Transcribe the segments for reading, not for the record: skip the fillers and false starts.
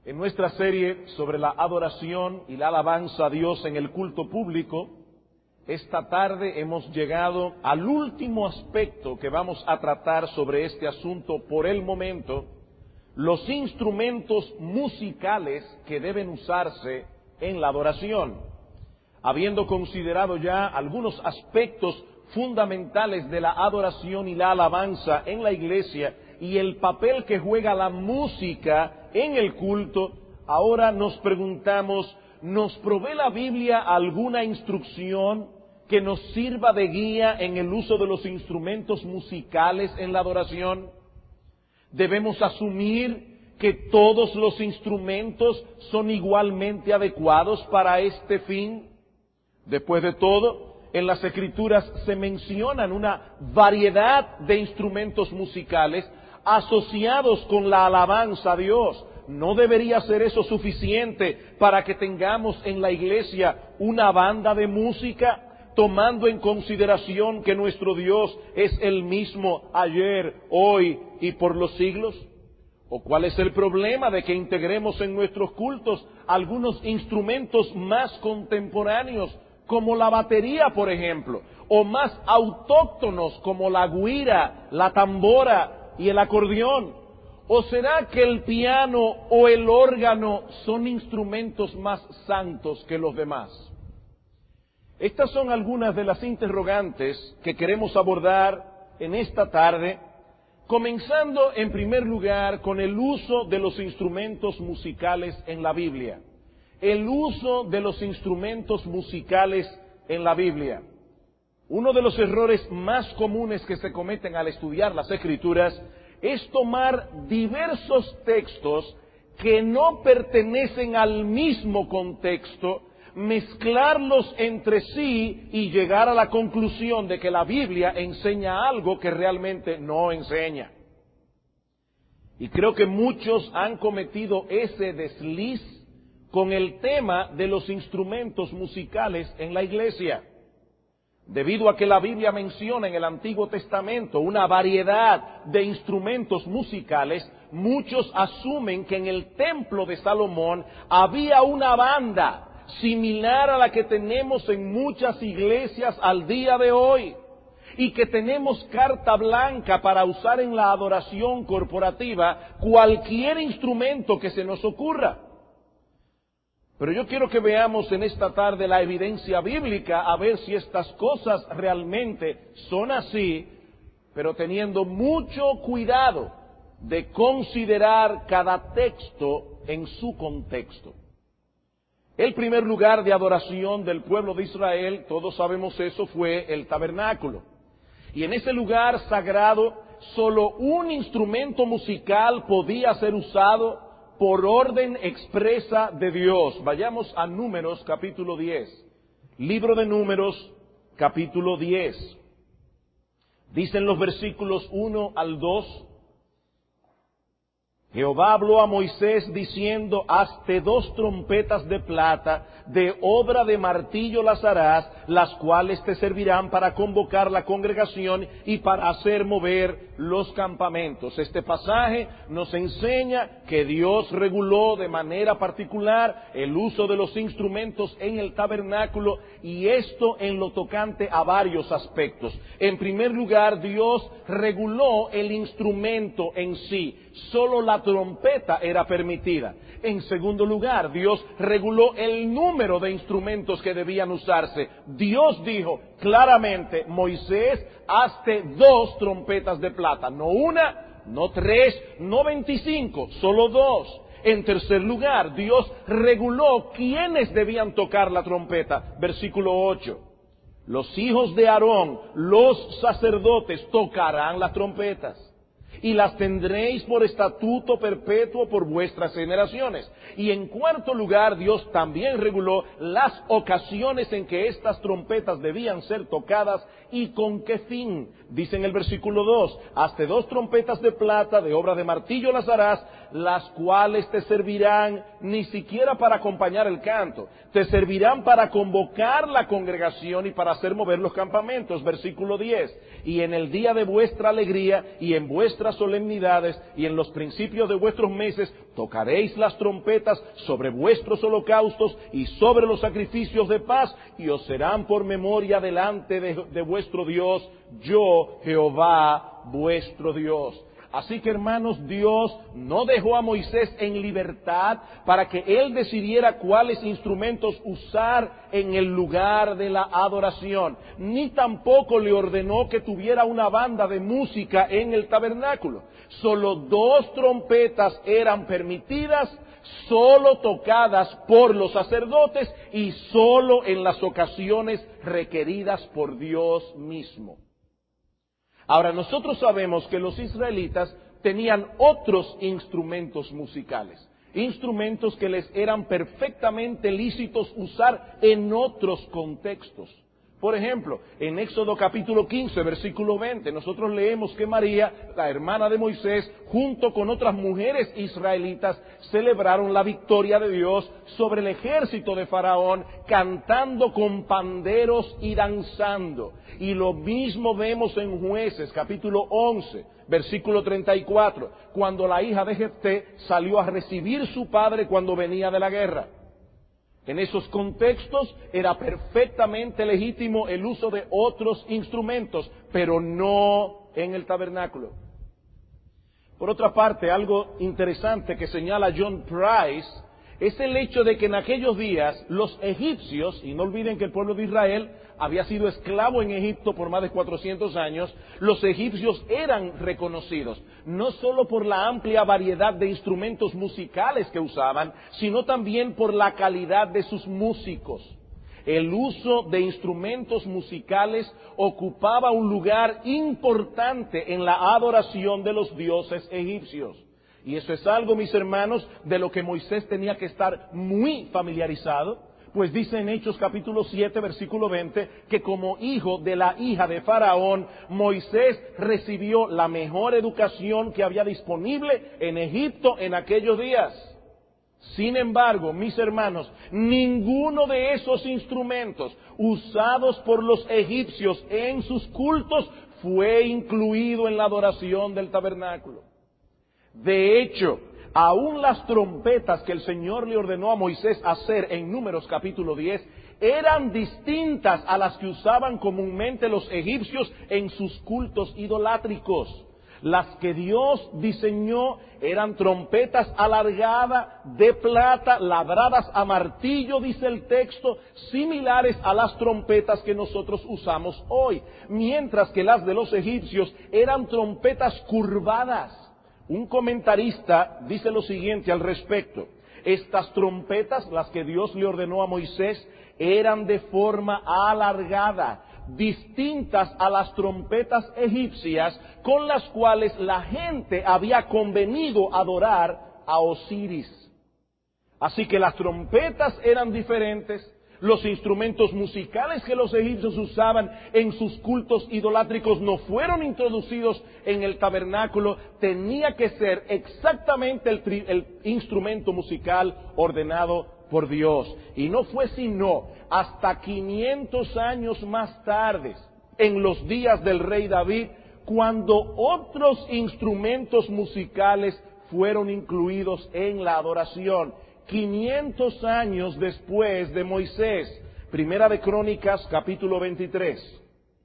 En nuestra serie sobre la adoración y la alabanza a Dios en el culto público, esta tarde hemos llegado al último aspecto que vamos a tratar sobre este asunto por el momento, los instrumentos musicales que deben usarse en la adoración. Habiendo considerado ya algunos aspectos fundamentales de la adoración y la alabanza en la iglesia y el papel que juega la música en el culto, ahora nos preguntamos, ¿nos provee la Biblia alguna instrucción que nos sirva de guía en el uso de los instrumentos musicales en la adoración? ¿Debemos asumir que todos los instrumentos son igualmente adecuados para este fin? Después de todo, en las Escrituras se mencionan una variedad de instrumentos musicales asociados con la alabanza a Dios. ¿No debería ser eso suficiente para que tengamos en la iglesia una banda de música, tomando en consideración que nuestro Dios es el mismo ayer, hoy y por los siglos? ¿O cuál es el problema de que integremos en nuestros cultos algunos instrumentos más contemporáneos, como la batería, por ejemplo, o más autóctonos como la güira, la tambora y el acordeón? ¿O será que el piano o el órgano son instrumentos más santos que los demás? Estas son algunas de las interrogantes que queremos abordar en esta tarde, comenzando en primer lugar con el uso de los instrumentos musicales en la Biblia. El uso de los instrumentos musicales en la Biblia. Uno de los errores más comunes que se cometen al estudiar las Escrituras es tomar diversos textos que no pertenecen al mismo contexto, mezclarlos entre sí y llegar a la conclusión de que la Biblia enseña algo que realmente no enseña. Y creo que muchos han cometido ese desliz con el tema de los instrumentos musicales en la iglesia. Debido a que la Biblia menciona en el Antiguo Testamento una variedad de instrumentos musicales, muchos asumen que en el templo de Salomón había una banda similar a la que tenemos en muchas iglesias al día de hoy, y que tenemos carta blanca para usar en la adoración corporativa cualquier instrumento que se nos ocurra. Pero yo quiero que veamos en esta tarde la evidencia bíblica a ver si estas cosas realmente son así, pero teniendo mucho cuidado de considerar cada texto en su contexto. El primer lugar de adoración del pueblo de Israel, todos sabemos eso, fue el tabernáculo. Y en ese lugar sagrado, solo un instrumento musical podía ser usado por orden expresa de Dios. Vayamos a Números capítulo 10. Libro de Números capítulo 10. Dicen los versículos 1 al 2. Jehová habló a Moisés diciendo, hazte 2 trompetas de plata, de obra de martillo las harás, las cuales te servirán para convocar la congregación y para hacer mover los campamentos. Este pasaje nos enseña que Dios reguló de manera particular el uso de los instrumentos en el tabernáculo, y esto en lo tocante a varios aspectos. En primer lugar, Dios reguló el instrumento en sí. Solo la trompeta era permitida. En segundo lugar, Dios reguló el número de instrumentos que debían usarse. Dios dijo claramente, Moisés, hazte 2 trompetas de plata, no una, no 3, no 25, solo 2. En tercer lugar, Dios reguló quiénes debían tocar la trompeta. Versículo 8. Los hijos de Aarón, los sacerdotes, tocarán las trompetas, y las tendréis por estatuto perpetuo por vuestras generaciones. Y en cuarto lugar, Dios también reguló las ocasiones en que estas trompetas debían ser tocadas y con qué fin. Dice en el versículo 2, hazte 2 trompetas de plata, de obra de martillo las harás, las cuales te servirán ni siquiera para acompañar el canto, te servirán para convocar la congregación y para hacer mover los campamentos. Versículo 10, y en el día de vuestra alegría y en vuestras vuestras solemnidades y en los principios de vuestros meses tocaréis las trompetas sobre vuestros holocaustos y sobre los sacrificios de paz, y os serán por memoria delante de vuestro Dios, yo Jehová vuestro Dios. Así que, hermanos, Dios no dejó a Moisés en libertad para que él decidiera cuáles instrumentos usar en el lugar de la adoración, ni tampoco le ordenó que tuviera una banda de música en el tabernáculo. Solo 2 trompetas eran permitidas, solo tocadas por los sacerdotes y solo en las ocasiones requeridas por Dios mismo. Ahora, nosotros sabemos que los israelitas tenían otros instrumentos musicales, instrumentos que les eran perfectamente lícitos usar en otros contextos. Por ejemplo, en Éxodo capítulo 15, versículo 20, nosotros leemos que María, la hermana de Moisés, junto con otras mujeres israelitas, celebraron la victoria de Dios sobre el ejército de Faraón, cantando con panderos y danzando. Y lo mismo vemos en Jueces capítulo 11, versículo 34, cuando la hija de Jefté salió a recibir su padre cuando venía de la guerra. En esos contextos era perfectamente legítimo el uso de otros instrumentos, pero no en el tabernáculo. Por otra parte, algo interesante que señala John Price es el hecho de que en aquellos días los egipcios, y no olviden que el pueblo de Israel había sido esclavo en Egipto por más de 400 años, los egipcios eran reconocidos, no solo por la amplia variedad de instrumentos musicales que usaban, sino también por la calidad de sus músicos. El uso de instrumentos musicales ocupaba un lugar importante en la adoración de los dioses egipcios. Y eso es algo, mis hermanos, de lo que Moisés tenía que estar muy familiarizado, pues dice en Hechos capítulo 7, versículo 20, que como hijo de la hija de Faraón, Moisés recibió la mejor educación que había disponible en Egipto en aquellos días. Sin embargo, mis hermanos, ninguno de esos instrumentos usados por los egipcios en sus cultos fue incluido en la adoración del tabernáculo. De hecho, aún las trompetas que el Señor le ordenó a Moisés hacer en Números capítulo 10 eran distintas a las que usaban comúnmente los egipcios en sus cultos idolátricos. Las que Dios diseñó eran trompetas alargadas de plata, labradas a martillo, dice el texto, similares a las trompetas que nosotros usamos hoy, mientras que las de los egipcios eran trompetas curvadas. Un comentarista dice lo siguiente al respecto: estas trompetas, las que Dios le ordenó a Moisés, eran de forma alargada, distintas a las trompetas egipcias con las cuales la gente había convenido adorar a Osiris. Así que las trompetas eran diferentes. Los instrumentos musicales que los egipcios usaban en sus cultos idolátricos no fueron introducidos en el tabernáculo. Tenía que ser exactamente el instrumento musical ordenado por Dios. Y no fue sino hasta 500 años más tarde, en los días del rey David, cuando otros instrumentos musicales fueron incluidos en la adoración. 500 años después de Moisés. Primera de Crónicas, capítulo 23.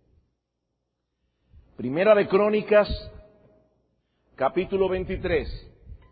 Primera de Crónicas, capítulo 23.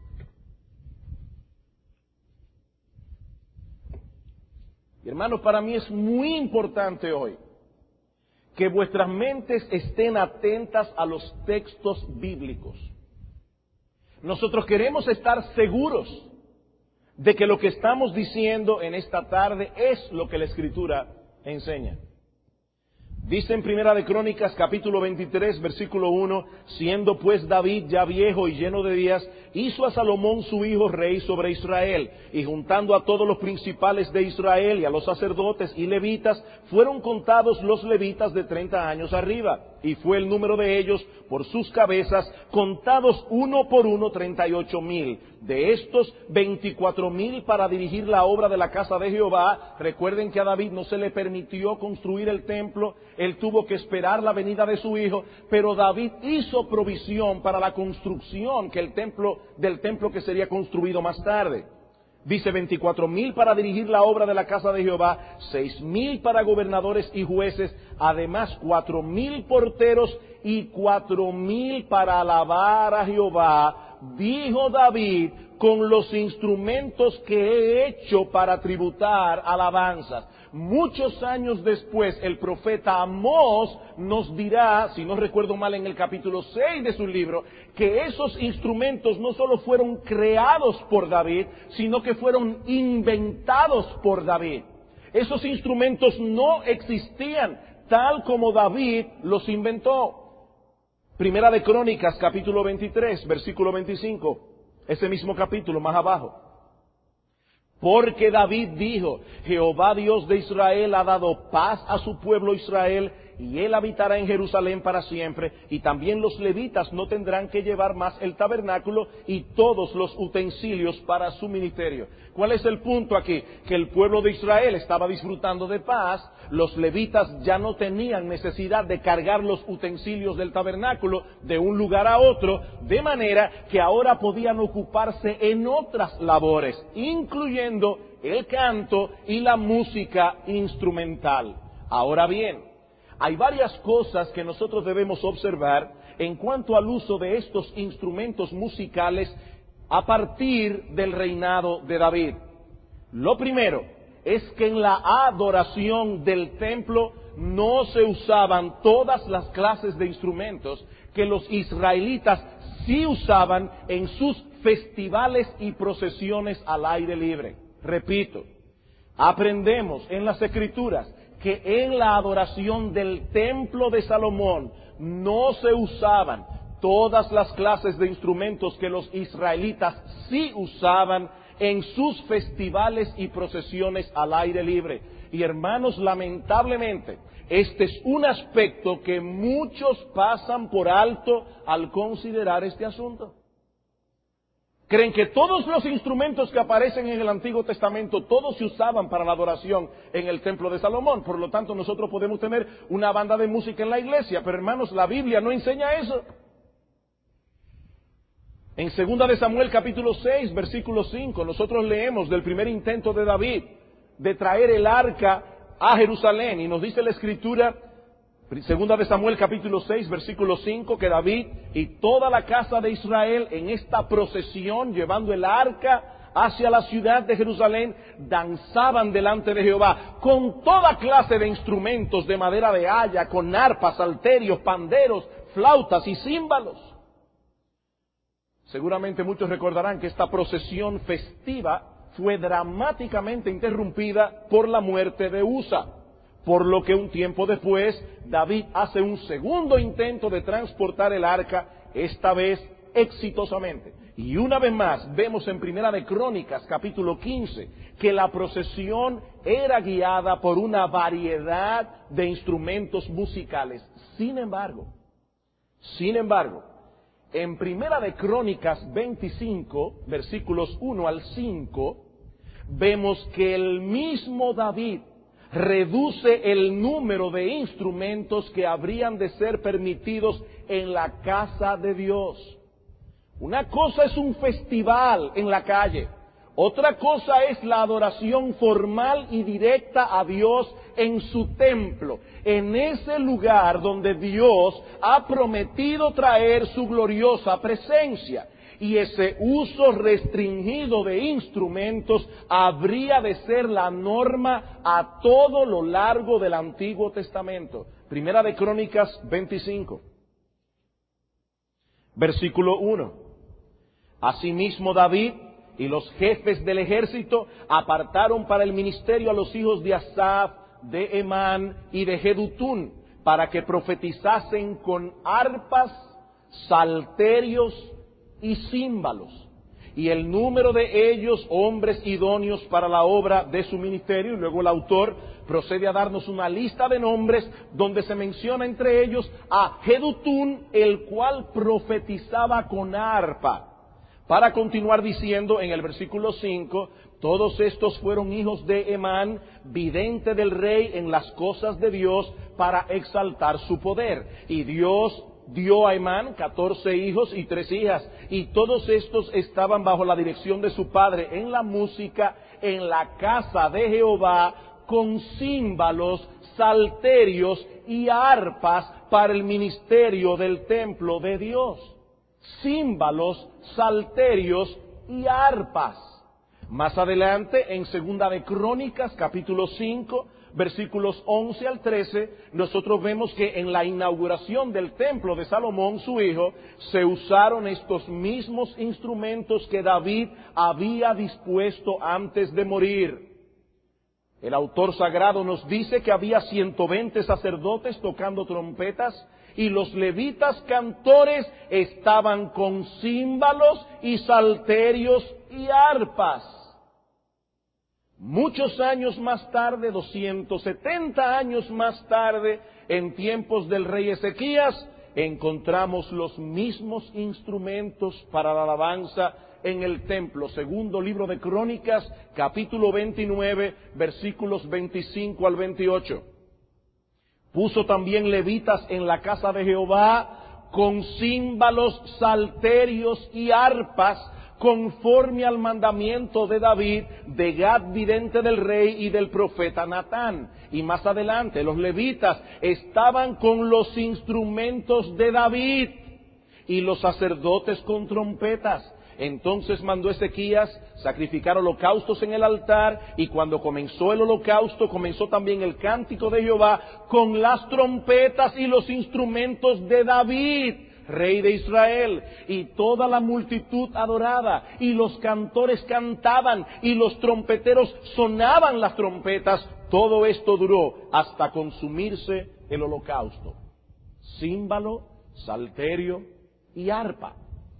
Y hermanos, para mí es muy importante hoy que vuestras mentes estén atentas a los textos bíblicos. Nosotros queremos estar seguros de que lo que estamos diciendo en esta tarde es lo que la Escritura enseña. Dice en Primera de Crónicas, capítulo 23, versículo 1, siendo pues David ya viejo y lleno de días, hizo a Salomón su hijo rey sobre Israel, y juntando a todos los principales de Israel y a los sacerdotes y levitas, fueron contados los levitas de 30 años arriba. y fue el número de ellos por sus cabezas, contados uno por uno, 38,000. De estos, 24,000 para dirigir la obra de la casa de Jehová. Recuerden que a David no se le permitió construir el templo, él tuvo que esperar la venida de su hijo, pero David hizo provisión para la construcción del templo que sería construido más tarde. Dice 24,000 para dirigir la obra de la casa de Jehová, 6,000 para gobernadores y jueces, además 4,000 porteros y 4,000 para alabar a Jehová. Dijo David, con los instrumentos que he hecho para tributar alabanzas. Muchos años después, el profeta Amós nos dirá, si no recuerdo mal, en el capítulo 6 de su libro, que esos instrumentos no solo fueron creados por David, sino que fueron inventados por David. Esos instrumentos no existían tal como David los inventó. Primera de Crónicas, capítulo 23, versículo 25, ese mismo capítulo más abajo. Porque David dijo, Jehová Dios de Israel ha dado paz a su pueblo Israel, y él habitará en Jerusalén para siempre, y también los levitas no tendrán que llevar más el tabernáculo y todos los utensilios para su ministerio. ¿Cuál es el punto aquí? Que el pueblo de Israel estaba disfrutando de paz, los levitas ya no tenían necesidad de cargar los utensilios del tabernáculo de un lugar a otro, de manera que ahora podían ocuparse en otras labores, incluyendo el canto y la música instrumental. Ahora bien, hay varias cosas que nosotros debemos observar en cuanto al uso de estos instrumentos musicales a partir del reinado de David. Lo primero es que en la adoración del templo no se usaban todas las clases de instrumentos que los israelitas sí usaban en sus festivales y procesiones al aire libre. Repito, aprendemos en las Escrituras que en la adoración del templo de Salomón no se usaban todas las clases de instrumentos que los israelitas sí usaban en sus festivales y procesiones al aire libre. Y hermanos, lamentablemente, este es un aspecto que muchos pasan por alto al considerar este asunto. Creen que todos los instrumentos que aparecen en el Antiguo Testamento, todos se usaban para la adoración en el templo de Salomón. Por lo tanto, nosotros podemos tener una banda de música en la iglesia, pero hermanos, la Biblia no enseña eso. En 2 de Samuel capítulo 6, versículo 5, nosotros leemos del primer intento de David de traer el arca a Jerusalén, y nos dice la Escritura, 2 de Samuel capítulo 6, versículo 5, que David y toda la casa de Israel en esta procesión llevando el arca hacia la ciudad de Jerusalén danzaban delante de Jehová con toda clase de instrumentos de madera de haya, con arpas, salterios, panderos, flautas y címbalos. Seguramente muchos recordarán que esta procesión festiva fue dramáticamente interrumpida por la muerte de Usa, por lo que un tiempo después David hace un segundo intento de transportar el arca, esta vez exitosamente. Y una vez más vemos en Primera de Crónicas capítulo 15 que la procesión era guiada por una variedad de instrumentos musicales. Sin embargo, en Primera de Crónicas 25, versículos 1 al 5, vemos que el mismo David reduce el número de instrumentos que habrían de ser permitidos en la casa de Dios. Una cosa es un festival en la calle, otra cosa es la adoración formal y directa a Dios en su templo, en ese lugar donde Dios ha prometido traer su gloriosa presencia. Y ese uso restringido de instrumentos habría de ser la norma a todo lo largo del Antiguo Testamento. Primera de Crónicas 25, versículo 1. Asimismo David y los jefes del ejército apartaron para el ministerio a los hijos de Asaf, de Emán y de Jedutún, para que profetizasen con arpas, salterios y címbalos. y el número de ellos, hombres idóneos para la obra de su ministerio. Y luego el autor procede a darnos una lista de nombres donde se menciona entre ellos a Jedutún, el cual profetizaba con arpa. Para continuar diciendo en el versículo 5, todos estos fueron hijos de Emán, vidente del rey en las cosas de Dios, para exaltar su poder. Y Dios dio a Emán 14 hijos y 3 hijas, y todos estos estaban bajo la dirección de su padre en la música, en la casa de Jehová, con címbalos, salterios y arpas para el ministerio del templo de Dios. Címbalos, salterios y arpas. Más adelante, en Segunda de Crónicas, capítulo 5, versículos 11 al 13, nosotros vemos que en la inauguración del templo de Salomón, su hijo, se usaron estos mismos instrumentos que David había dispuesto antes de morir. El autor sagrado nos dice que había 120 sacerdotes tocando trompetas, y los levitas cantores estaban con címbalos y salterios y arpas. Muchos años más tarde, 270 años más tarde, en tiempos del rey Ezequías, encontramos los mismos instrumentos para la alabanza en el templo. Segundo libro de Crónicas, capítulo 29, versículos 25 al 28. Puso también levitas en la casa de Jehová con címbalos, salterios y arpas, conforme al mandamiento de David, de Gad, vidente del rey, y del profeta Natán. Y más adelante, los levitas estaban con los instrumentos de David, y los sacerdotes con trompetas. Entonces mandó Ezequías sacrificar holocaustos en el altar, y cuando comenzó el holocausto, comenzó también el cántico de Jehová con las trompetas y los instrumentos de David, rey de Israel. Y toda la multitud adoraba, y los cantores cantaban, y los trompeteros sonaban las trompetas. Todo esto duró hasta consumirse el holocausto. Címbalo, salterio y arpa.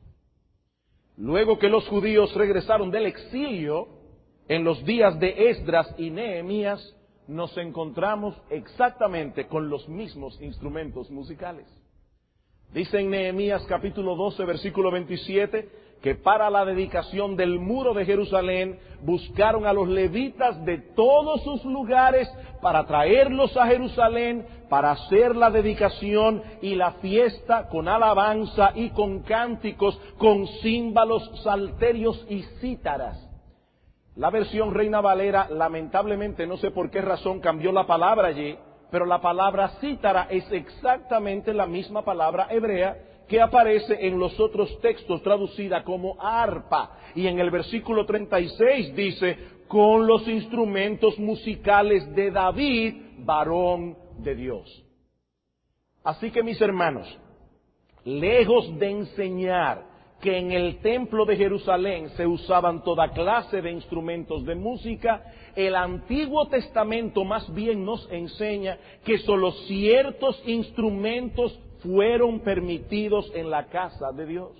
Luego que los judíos regresaron del exilio, en los días de Esdras y Nehemías, nos encontramos exactamente con los mismos instrumentos musicales. Dice en Nehemías capítulo 12, versículo 27, que para la dedicación del muro de Jerusalén buscaron a los levitas de todos sus lugares para traerlos a Jerusalén para hacer la dedicación y la fiesta con alabanza y con cánticos, con címbalos, salterios y cítaras. La versión Reina Valera, lamentablemente, no sé por qué razón cambió la palabra allí, pero la palabra cítara es exactamente la misma palabra hebrea que aparece en los otros textos traducida como arpa. Y en el versículo 36 dice, con los instrumentos musicales de David, varón de Dios. Así que, mis hermanos, lejos de enseñar que en el templo de Jerusalén se usaban toda clase de instrumentos de música, el Antiguo Testamento más bien nos enseña que solo ciertos instrumentos fueron permitidos en la casa de Dios.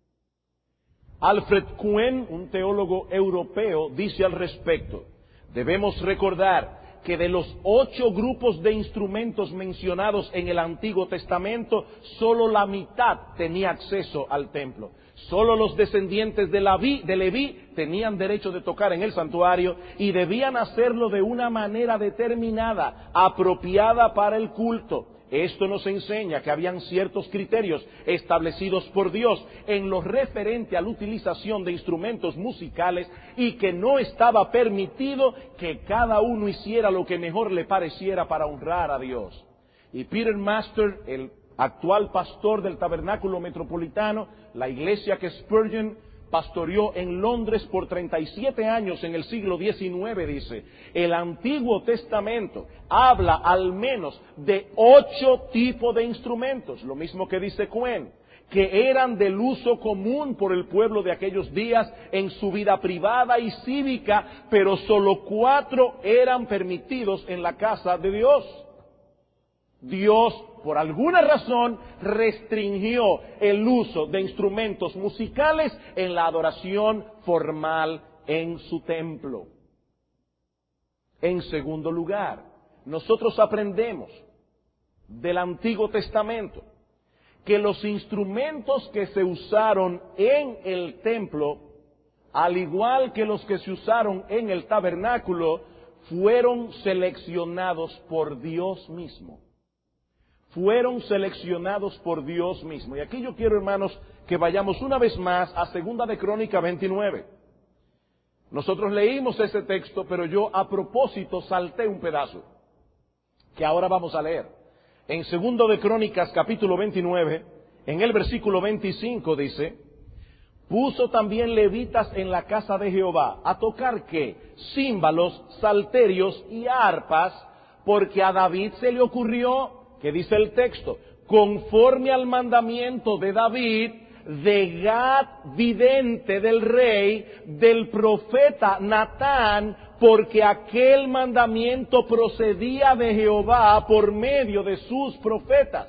Alfred Cohen, un teólogo europeo, dice al respecto: debemos recordar que de los 8 grupos de instrumentos mencionados en el Antiguo Testamento, solo la mitad tenía acceso al templo. Solo los descendientes de Leví tenían derecho de tocar en el santuario, y debían hacerlo de una manera determinada, apropiada para el culto. Esto nos enseña que habían ciertos criterios establecidos por Dios en lo referente a la utilización de instrumentos musicales, y que no estaba permitido que cada uno hiciera lo que mejor le pareciera para honrar a Dios. Y Peter Master, el actual pastor del Tabernáculo Metropolitano, la iglesia que Spurgeon pastoreó en Londres por 37 años en el siglo XIX, dice: el Antiguo Testamento habla al menos de 8 tipos de instrumentos, lo mismo que dice Cohen, que eran del uso común por el pueblo de aquellos días en su vida privada y cívica, pero solo 4 eran permitidos en la casa de Dios. Dios, por alguna razón, restringió el uso de instrumentos musicales en la adoración formal en su templo. En segundo lugar, nosotros aprendemos del Antiguo Testamento que los instrumentos que se usaron en el templo, al igual que los que se usaron en el tabernáculo, fueron seleccionados por Dios mismo. Fueron seleccionados por Dios mismo. Y aquí yo quiero, hermanos, que vayamos una vez más a 2 de Crónicas 29. Nosotros leímos ese texto, pero yo a propósito salté un pedazo, que ahora vamos a leer. En 2 de Crónicas capítulo 29, en el versículo 25 dice: puso también levitas en la casa de Jehová, a tocar ¿qué? Címbalos, salterios y arpas, porque a David se le ocurrió, ¿qué dice el texto? Conforme al mandamiento de David, de Gad, vidente del rey, del profeta Natán, porque aquel mandamiento procedía de Jehová por medio de sus profetas.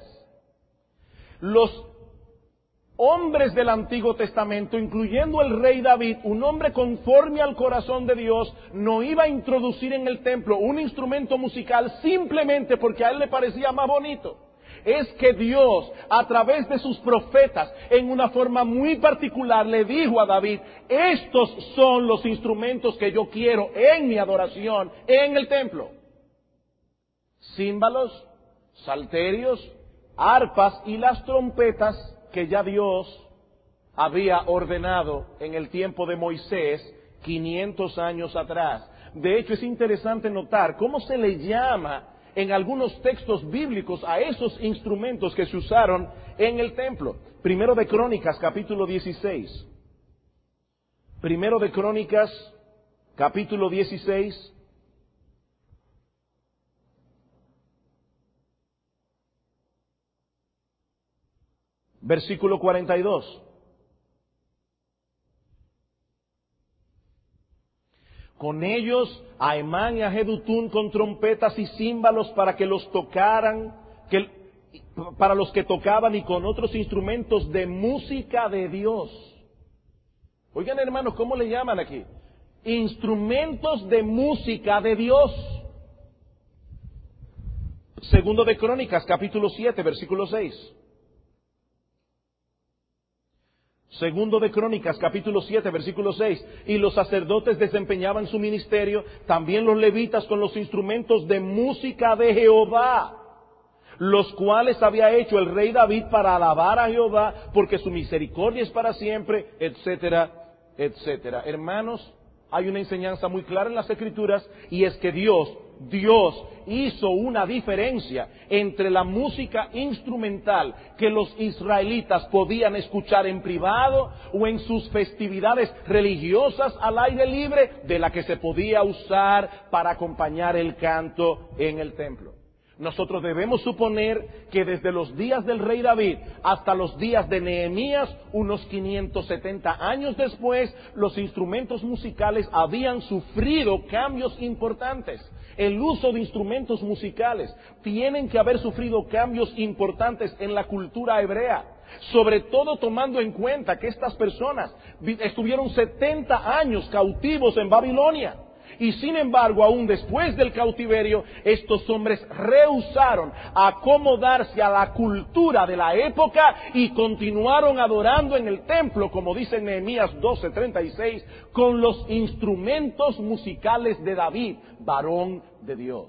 Los hombres del Antiguo Testamento, incluyendo el rey David, un hombre conforme al corazón de Dios, no iba a introducir en el templo un instrumento musical simplemente porque a él le parecía más bonito. Es que Dios, a través de sus profetas, en una forma muy particular, le dijo a David: estos son los instrumentos que yo quiero en mi adoración en el templo. Címbalos, salterios, arpas y las trompetas que ya Dios había ordenado en el tiempo de Moisés, 500 años atrás. De hecho, es interesante notar cómo se le llama en algunos textos bíblicos a esos instrumentos que se usaron en el templo. 1 de Crónicas, capítulo 16. 1 de Crónicas, capítulo 16. Versículo 42. Con ellos a Emán y a Jedutún con trompetas y címbalos para que los tocaran, para los que tocaban, y con otros instrumentos de música de Dios. Oigan, hermanos, ¿cómo le llaman aquí? Instrumentos de música de Dios. 2 de Crónicas, capítulo 7, versículo 6. 2 de Crónicas, capítulo 7, versículo 6. Y los sacerdotes desempeñaban su ministerio, también los levitas con los instrumentos de música de Jehová, los cuales había hecho el rey David para alabar a Jehová, porque su misericordia es para siempre, etcétera, etcétera. Hermanos, hay una enseñanza muy clara en las Escrituras, y es que Dios hizo una diferencia entre la música instrumental que los israelitas podían escuchar en privado o en sus festividades religiosas al aire libre, de la que se podía usar para acompañar el canto en el templo. Nosotros debemos suponer que desde los días del rey David hasta los días de Nehemías, unos 570 años después, los instrumentos musicales habían sufrido cambios importantes. El uso de instrumentos musicales tienen que haber sufrido cambios importantes en la cultura hebrea, sobre todo tomando en cuenta que estas personas estuvieron 70 años cautivos en Babilonia. Y sin embargo, aún después del cautiverio, estos hombres rehusaron acomodarse a la cultura de la época y continuaron adorando en el templo, como dice Nehemías 12:36, con los instrumentos musicales de David, varón de Dios.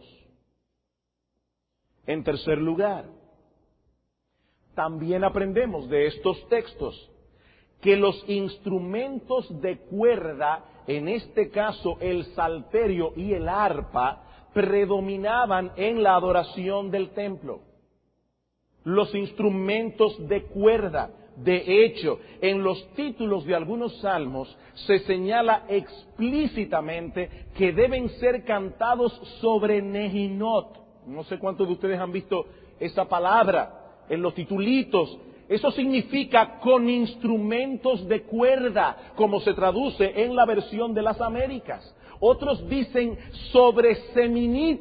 En tercer lugar, también aprendemos de estos textos que los instrumentos de cuerda, en este caso el salterio y el arpa, predominaban en la adoración del templo. Los instrumentos de cuerda. De hecho, en los títulos de algunos salmos se señala explícitamente que deben ser cantados sobre Nehinot. No sé cuántos de ustedes han visto esa palabra en los titulitos. Eso significa con instrumentos de cuerda, como se traduce en la versión de las Américas. Otros dicen sobre seminit,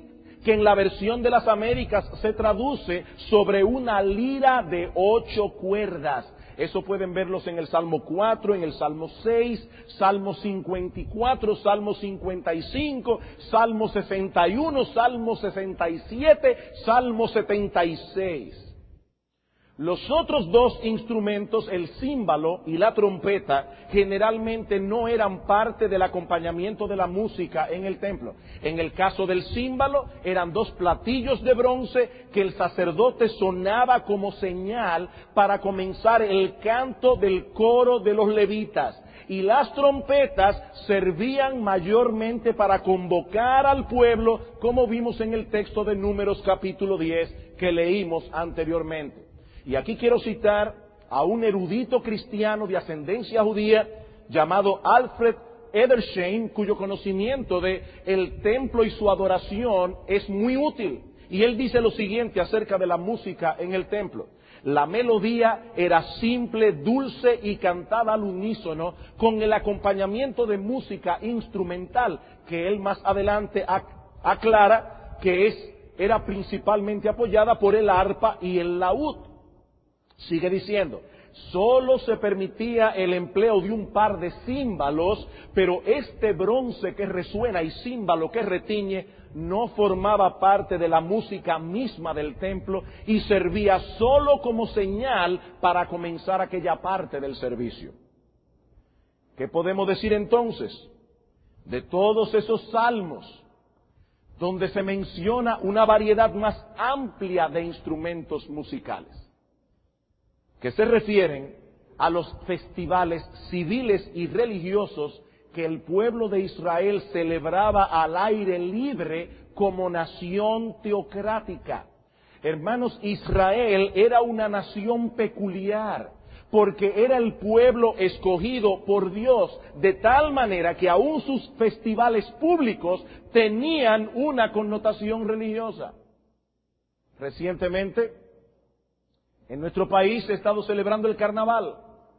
que en la versión de las Américas se traduce sobre una lira de 8 cuerdas. Eso pueden verlos en el Salmo 4, en el Salmo 6, Salmo 54, Salmo 55, Salmo 61, Salmo 67, Salmo 76. Los otros dos instrumentos, el címbalo y la trompeta, generalmente no eran parte del acompañamiento de la música en el templo. En el caso del címbalo, eran 2 platillos de bronce que el sacerdote sonaba como señal para comenzar el canto del coro de los levitas. Y las trompetas servían mayormente para convocar al pueblo, como vimos en el texto de Números capítulo 10 que leímos anteriormente. Y aquí quiero citar a un erudito cristiano de ascendencia judía llamado Alfred Edersheim, cuyo conocimiento de el templo y su adoración es muy útil. Y él dice lo siguiente acerca de la música en el templo. La melodía era simple, dulce y cantada al unísono con el acompañamiento de música instrumental, que él más adelante aclara que era principalmente apoyada por el arpa y el laúd. Sigue diciendo, solo se permitía el empleo de un par de címbalos, pero este bronce que resuena y címbalo que retiñe no formaba parte de la música misma del templo y servía solo como señal para comenzar aquella parte del servicio. ¿Qué podemos decir entonces de todos esos salmos donde se menciona una variedad más amplia de instrumentos musicales, que se refieren a los festivales civiles y religiosos que el pueblo de Israel celebraba al aire libre como nación teocrática? Hermanos, Israel era una nación peculiar, porque era el pueblo escogido por Dios, de tal manera que aún sus festivales públicos tenían una connotación religiosa. Recientemente, en nuestro país se ha estado celebrando el carnaval.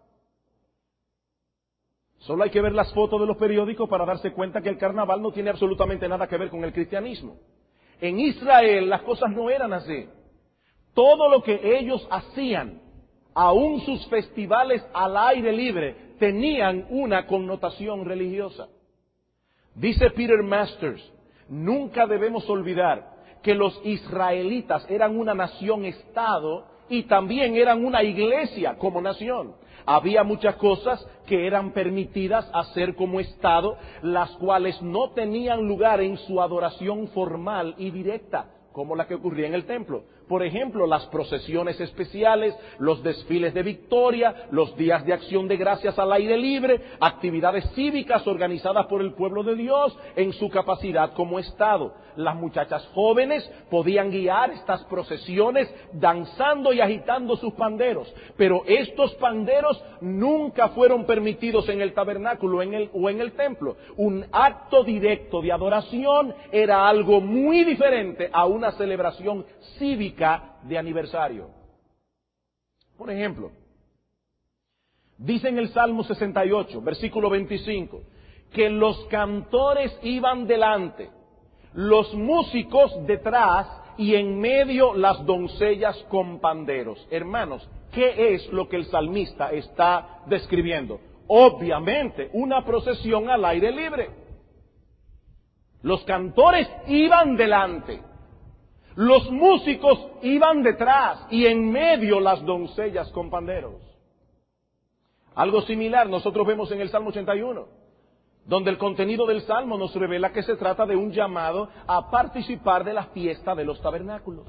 Solo hay que ver las fotos de los periódicos para darse cuenta que el carnaval no tiene absolutamente nada que ver con el cristianismo. En Israel las cosas no eran así. Todo lo que ellos hacían, aún sus festivales al aire libre, tenían una connotación religiosa. Dice Peter Masters, nunca debemos olvidar que los israelitas eran una nación-estado y también eran una iglesia como nación. Había muchas cosas que eran permitidas hacer como Estado, las cuales no tenían lugar en su adoración formal y directa, como la que ocurría en el templo. Por ejemplo, las procesiones especiales, los desfiles de victoria, los días de acción de gracias al aire libre, actividades cívicas organizadas por el pueblo de Dios en su capacidad como Estado. Las muchachas jóvenes podían guiar estas procesiones danzando y agitando sus panderos, pero estos panderos nunca fueron permitidos en el tabernáculo o en el templo. Un acto directo de adoración era algo muy diferente a una celebración cívica de aniversario. Por ejemplo, dice en el Salmo 68, versículo 25, que los cantores iban delante, los músicos detrás y en medio las doncellas con panderos. Hermanos, ¿qué es lo que el salmista está describiendo? Obviamente, una procesión al aire libre. Los cantores iban delante, los músicos iban detrás y en medio las doncellas con panderos. Algo similar nosotros vemos en el Salmo 81, donde el contenido del Salmo nos revela que se trata de un llamado a participar de la fiesta de los tabernáculos.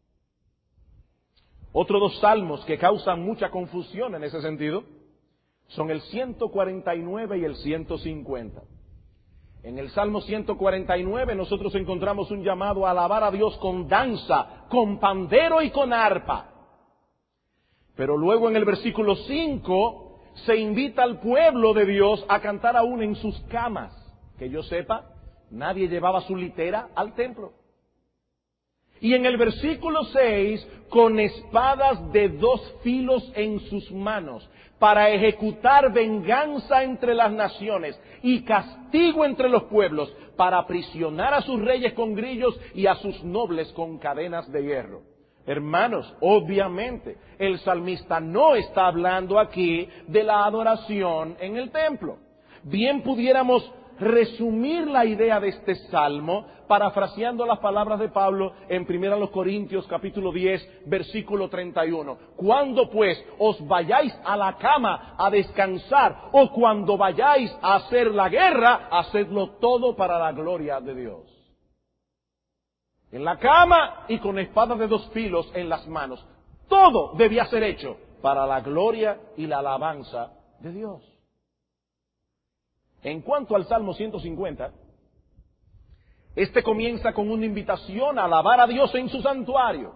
Otros 2 salmos que causan mucha confusión en ese sentido son el 149 y el 150. En el Salmo 149 nosotros encontramos un llamado a alabar a Dios con danza, con pandero y con arpa. Pero luego en el versículo 5 se invita al pueblo de Dios a cantar aún en sus camas. Que yo sepa, nadie llevaba su litera al templo. Y en el versículo 6 con espadas de 2 filos en sus manos, para ejecutar venganza entre las naciones y castigo entre los pueblos, para aprisionar a sus reyes con grillos y a sus nobles con cadenas de hierro. Hermanos, obviamente, el salmista no está hablando aquí de la adoración en el templo. Bien pudiéramos resumir la idea de este salmo parafraseando las palabras de Pablo en 1 Corintios capítulo 10 versículo 31. Cuando pues os vayáis a la cama a descansar o cuando vayáis a hacer la guerra, hacedlo todo para la gloria de Dios. En la cama y con espadas de 2 filos en las manos. Todo debía ser hecho para la gloria y la alabanza de Dios. En cuanto al Salmo 150, este comienza con una invitación a alabar a Dios en su santuario.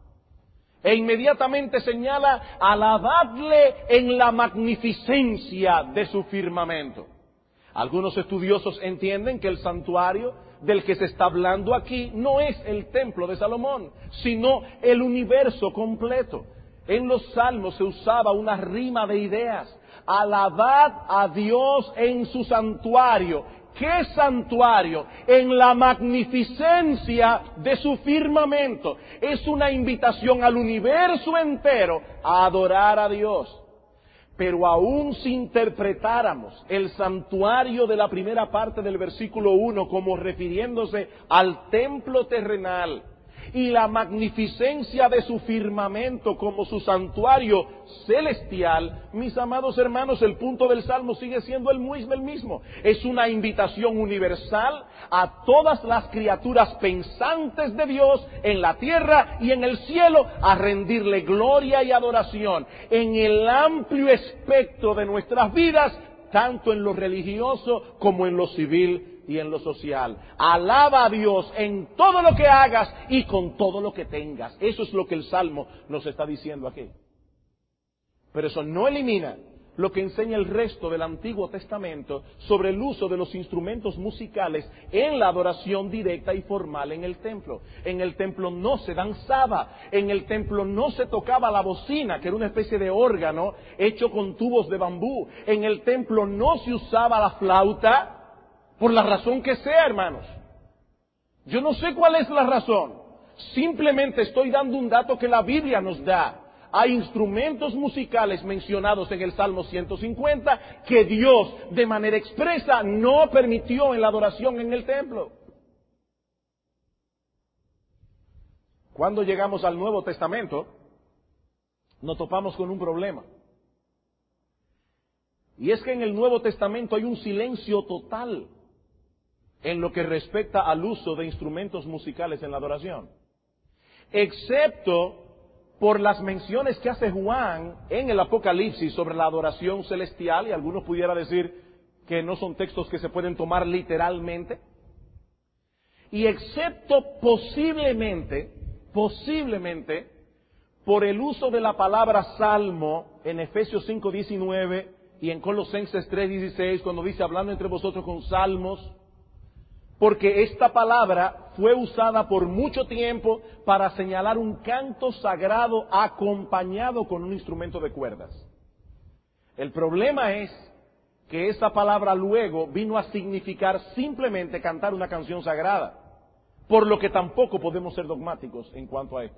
E inmediatamente señala, alabadle en la magnificencia de su firmamento. Algunos estudiosos entienden que el santuario del que se está hablando aquí no es el templo de Salomón, sino el universo completo. En los salmos se usaba una rima de ideas. Alabad a Dios en su santuario. ¿Qué santuario? En la magnificencia de su firmamento. Es una invitación al universo entero a adorar a Dios. Pero aún si interpretáramos el santuario de la primera parte del versículo 1 como refiriéndose al templo terrenal y la magnificencia de su firmamento como su santuario celestial, mis amados hermanos, el punto del Salmo sigue siendo el mismo. Es una invitación universal a todas las criaturas pensantes de Dios en la tierra y en el cielo a rendirle gloria y adoración en el amplio espectro de nuestras vidas, tanto en lo religioso como en lo civil y en lo social. Alaba a Dios en todo lo que hagas y con todo lo que tengas. Eso es lo que el Salmo nos está diciendo aquí. Pero eso no elimina lo que enseña el resto del Antiguo Testamento sobre el uso de los instrumentos musicales en la adoración directa y formal en el templo. En el templo no se danzaba, en el templo no se tocaba la bocina, que era una especie de órgano hecho con tubos de bambú. En el templo no se usaba la flauta, por la razón que sea, hermanos. Yo no sé cuál es la razón. Simplemente estoy dando un dato que la Biblia nos da. Hay instrumentos musicales mencionados en el Salmo 150 que Dios de manera expresa no permitió en la adoración en el templo. Cuando llegamos al Nuevo Testamento, nos topamos con un problema. Y es que en el Nuevo Testamento hay un silencio total en lo que respecta al uso de instrumentos musicales en la adoración, excepto por las menciones que hace Juan en el Apocalipsis sobre la adoración celestial, y algunos pudieran decir que no son textos que se pueden tomar literalmente, y excepto posiblemente, por el uso de la palabra salmo en Efesios 5:19 y en Colosenses 3:16, cuando dice hablando entre vosotros con salmos, porque esta palabra fue usada por mucho tiempo para señalar un canto sagrado acompañado con un instrumento de cuerdas. El problema es que esa palabra luego vino a significar simplemente cantar una canción sagrada, por lo que tampoco podemos ser dogmáticos en cuanto a esto.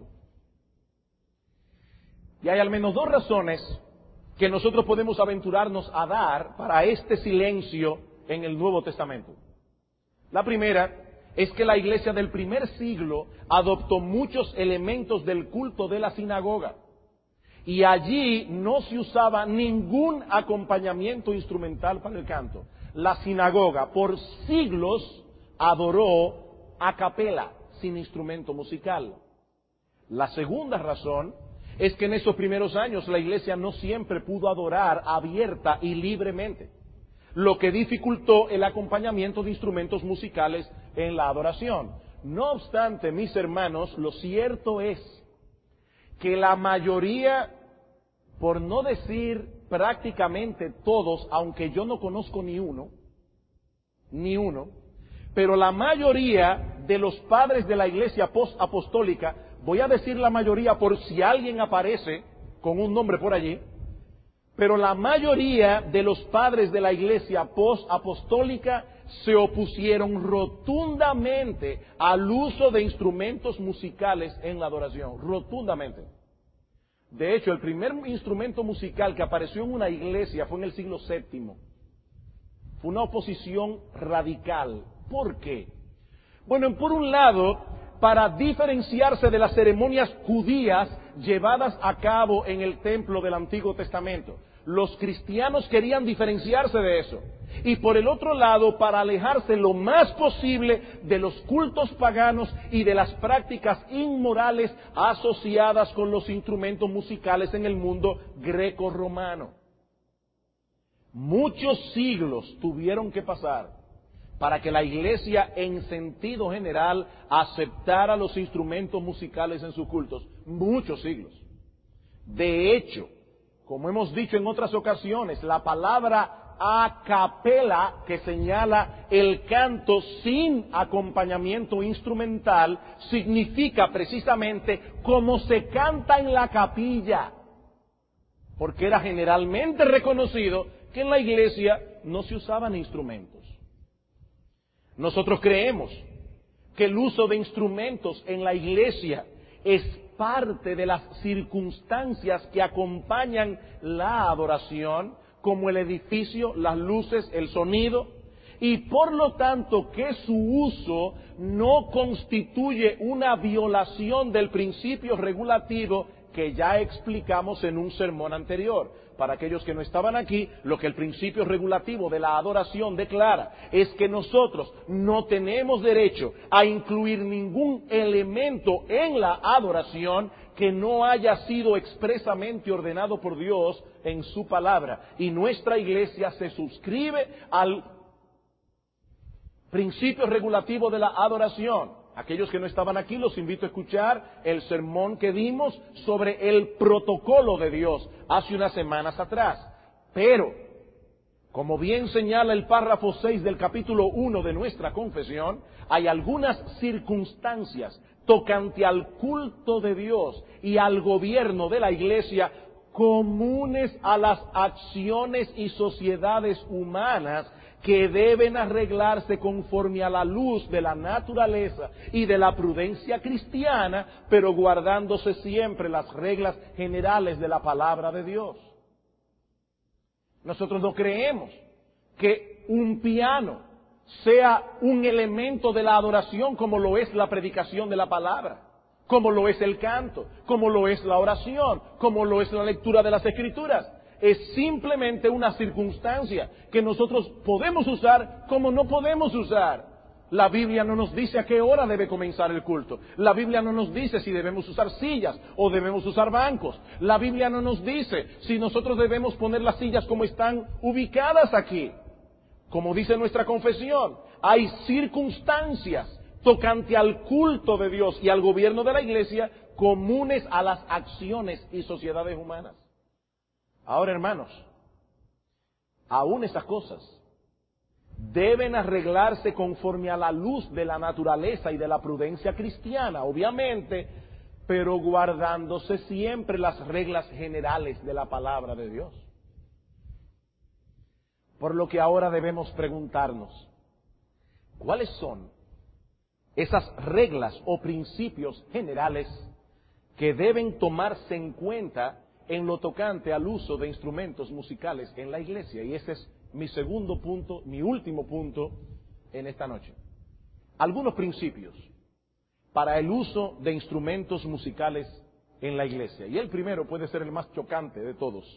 Y hay al menos 2 razones que nosotros podemos aventurarnos a dar para este silencio en el Nuevo Testamento. La primera es que la iglesia del primer siglo adoptó muchos elementos del culto de la sinagoga y allí no se usaba ningún acompañamiento instrumental para el canto. La sinagoga por siglos adoró a capela, sin instrumento musical. La segunda razón es que en esos primeros años la iglesia no siempre pudo adorar abierta y libremente, lo que dificultó el acompañamiento de instrumentos musicales en la adoración. No obstante, mis hermanos, lo cierto es que la mayoría, por no decir prácticamente todos, aunque yo no conozco ni uno, pero la mayoría de los padres de la iglesia apostólica voy a decir la mayoría por si alguien aparece con un nombre por allí, pero la mayoría de los padres de la iglesia post-apostólica se opusieron rotundamente al uso de instrumentos musicales en la adoración, rotundamente. De hecho, el primer instrumento musical que apareció en una iglesia fue en el siglo VII. Fue una oposición radical. ¿Por qué? Bueno, por un lado, para diferenciarse de las ceremonias judías llevadas a cabo en el templo del Antiguo Testamento. Los cristianos querían diferenciarse de eso. Y por el otro lado, para alejarse lo más posible de los cultos paganos y de las prácticas inmorales asociadas con los instrumentos musicales en el mundo greco-romano. Muchos siglos tuvieron que pasar para que la iglesia en sentido general aceptara los instrumentos musicales en sus cultos. Muchos siglos. De hecho, como hemos dicho en otras ocasiones, la palabra a capela, que señala el canto sin acompañamiento instrumental, significa precisamente como se canta en la capilla, porque era generalmente reconocido que en la iglesia no se usaban instrumentos. Nosotros creemos que el uso de instrumentos en la iglesia es parte de las circunstancias que acompañan la adoración, como el edificio, las luces, el sonido, y por lo tanto que su uso no constituye una violación del principio regulativo que ya explicamos en un sermón anterior. Para aquellos que no estaban aquí, lo que el principio regulativo de la adoración declara es que nosotros no tenemos derecho a incluir ningún elemento en la adoración que no haya sido expresamente ordenado por Dios en su palabra. Y nuestra iglesia se suscribe al principio regulativo de la adoración. Aquellos que no estaban aquí, los invito a escuchar el sermón que dimos sobre el protocolo de Dios hace unas semanas atrás. Pero, como bien señala el párrafo 6 del capítulo 1 de nuestra confesión, hay algunas circunstancias tocante al culto de Dios y al gobierno de la iglesia comunes a las acciones y sociedades humanas que deben arreglarse conforme a la luz de la naturaleza y de la prudencia cristiana, pero guardándose siempre las reglas generales de la palabra de Dios. Nosotros no creemos que un piano sea un elemento de la adoración como lo es la predicación de la palabra, como lo es el canto, como lo es la oración, como lo es la lectura de las Escrituras. Es simplemente una circunstancia que nosotros podemos usar como no podemos usar. La Biblia no nos dice a qué hora debe comenzar el culto. La Biblia no nos dice si debemos usar sillas o debemos usar bancos. La Biblia no nos dice si nosotros debemos poner las sillas como están ubicadas aquí. Como dice nuestra confesión, hay circunstancias tocante al culto de Dios y al gobierno de la iglesia comunes a las acciones y sociedades humanas. Ahora, hermanos, aún esas cosas deben arreglarse conforme a la luz de la naturaleza y de la prudencia cristiana, obviamente, pero guardándose siempre las reglas generales de la palabra de Dios. Por lo que ahora debemos preguntarnos, ¿cuáles son esas reglas o principios generales que deben tomarse en cuenta en lo tocante al uso de instrumentos musicales en la iglesia? Y ese es mi segundo punto, mi último punto en esta noche. Algunos principios para el uso de instrumentos musicales en la iglesia. Y el primero puede ser el más chocante de todos.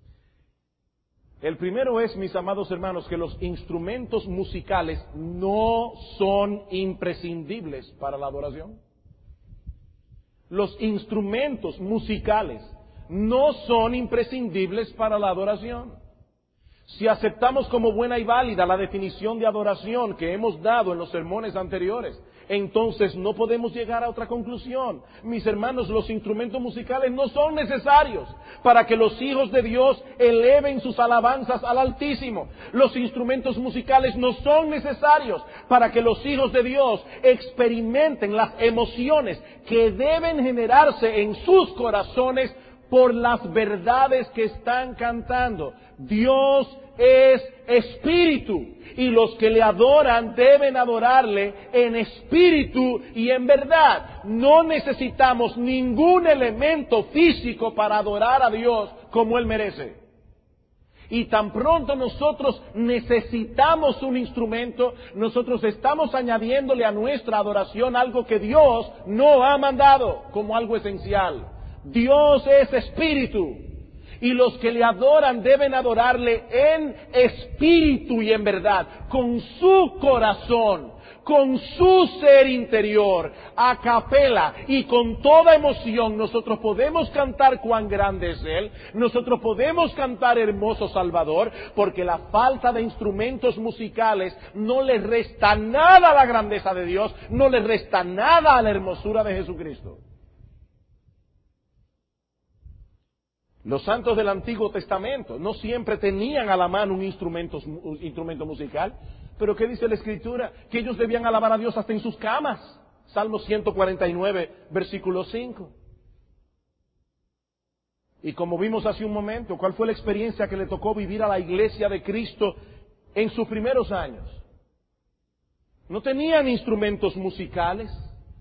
El primero es, mis amados hermanos, que los instrumentos musicales no son imprescindibles para la adoración. Los instrumentos musicales no son imprescindibles para la adoración. Si aceptamos como buena y válida la definición de adoración que hemos dado en los sermones anteriores, entonces no podemos llegar a otra conclusión. Mis hermanos, los instrumentos musicales no son necesarios para que los hijos de Dios eleven sus alabanzas al Altísimo. Los instrumentos musicales no son necesarios para que los hijos de Dios experimenten las emociones que deben generarse en sus corazones por las verdades que están cantando. Dios es espíritu y los que le adoran deben adorarle en espíritu y en verdad. No necesitamos ningún elemento físico para adorar a Dios como Él merece. Y tan pronto nosotros necesitamos un instrumento, nosotros estamos añadiéndole a nuestra adoración algo que Dios no ha mandado como algo esencial. Dios es espíritu y los que le adoran deben adorarle en espíritu y en verdad, con su corazón, con su ser interior, a capela y con toda emoción. Nosotros podemos cantar cuán grande es Él, nosotros podemos cantar hermoso Salvador, porque la falta de instrumentos musicales no le resta nada a la grandeza de Dios, no le resta nada a la hermosura de Jesucristo. Los santos del Antiguo Testamento no siempre tenían a la mano un instrumento musical, pero ¿qué dice la Escritura? Que ellos debían alabar a Dios hasta en sus camas. Salmo 149, versículo 5. Y como vimos hace un momento, ¿cuál fue la experiencia que le tocó vivir a la iglesia de Cristo en sus primeros años? No tenían instrumentos musicales,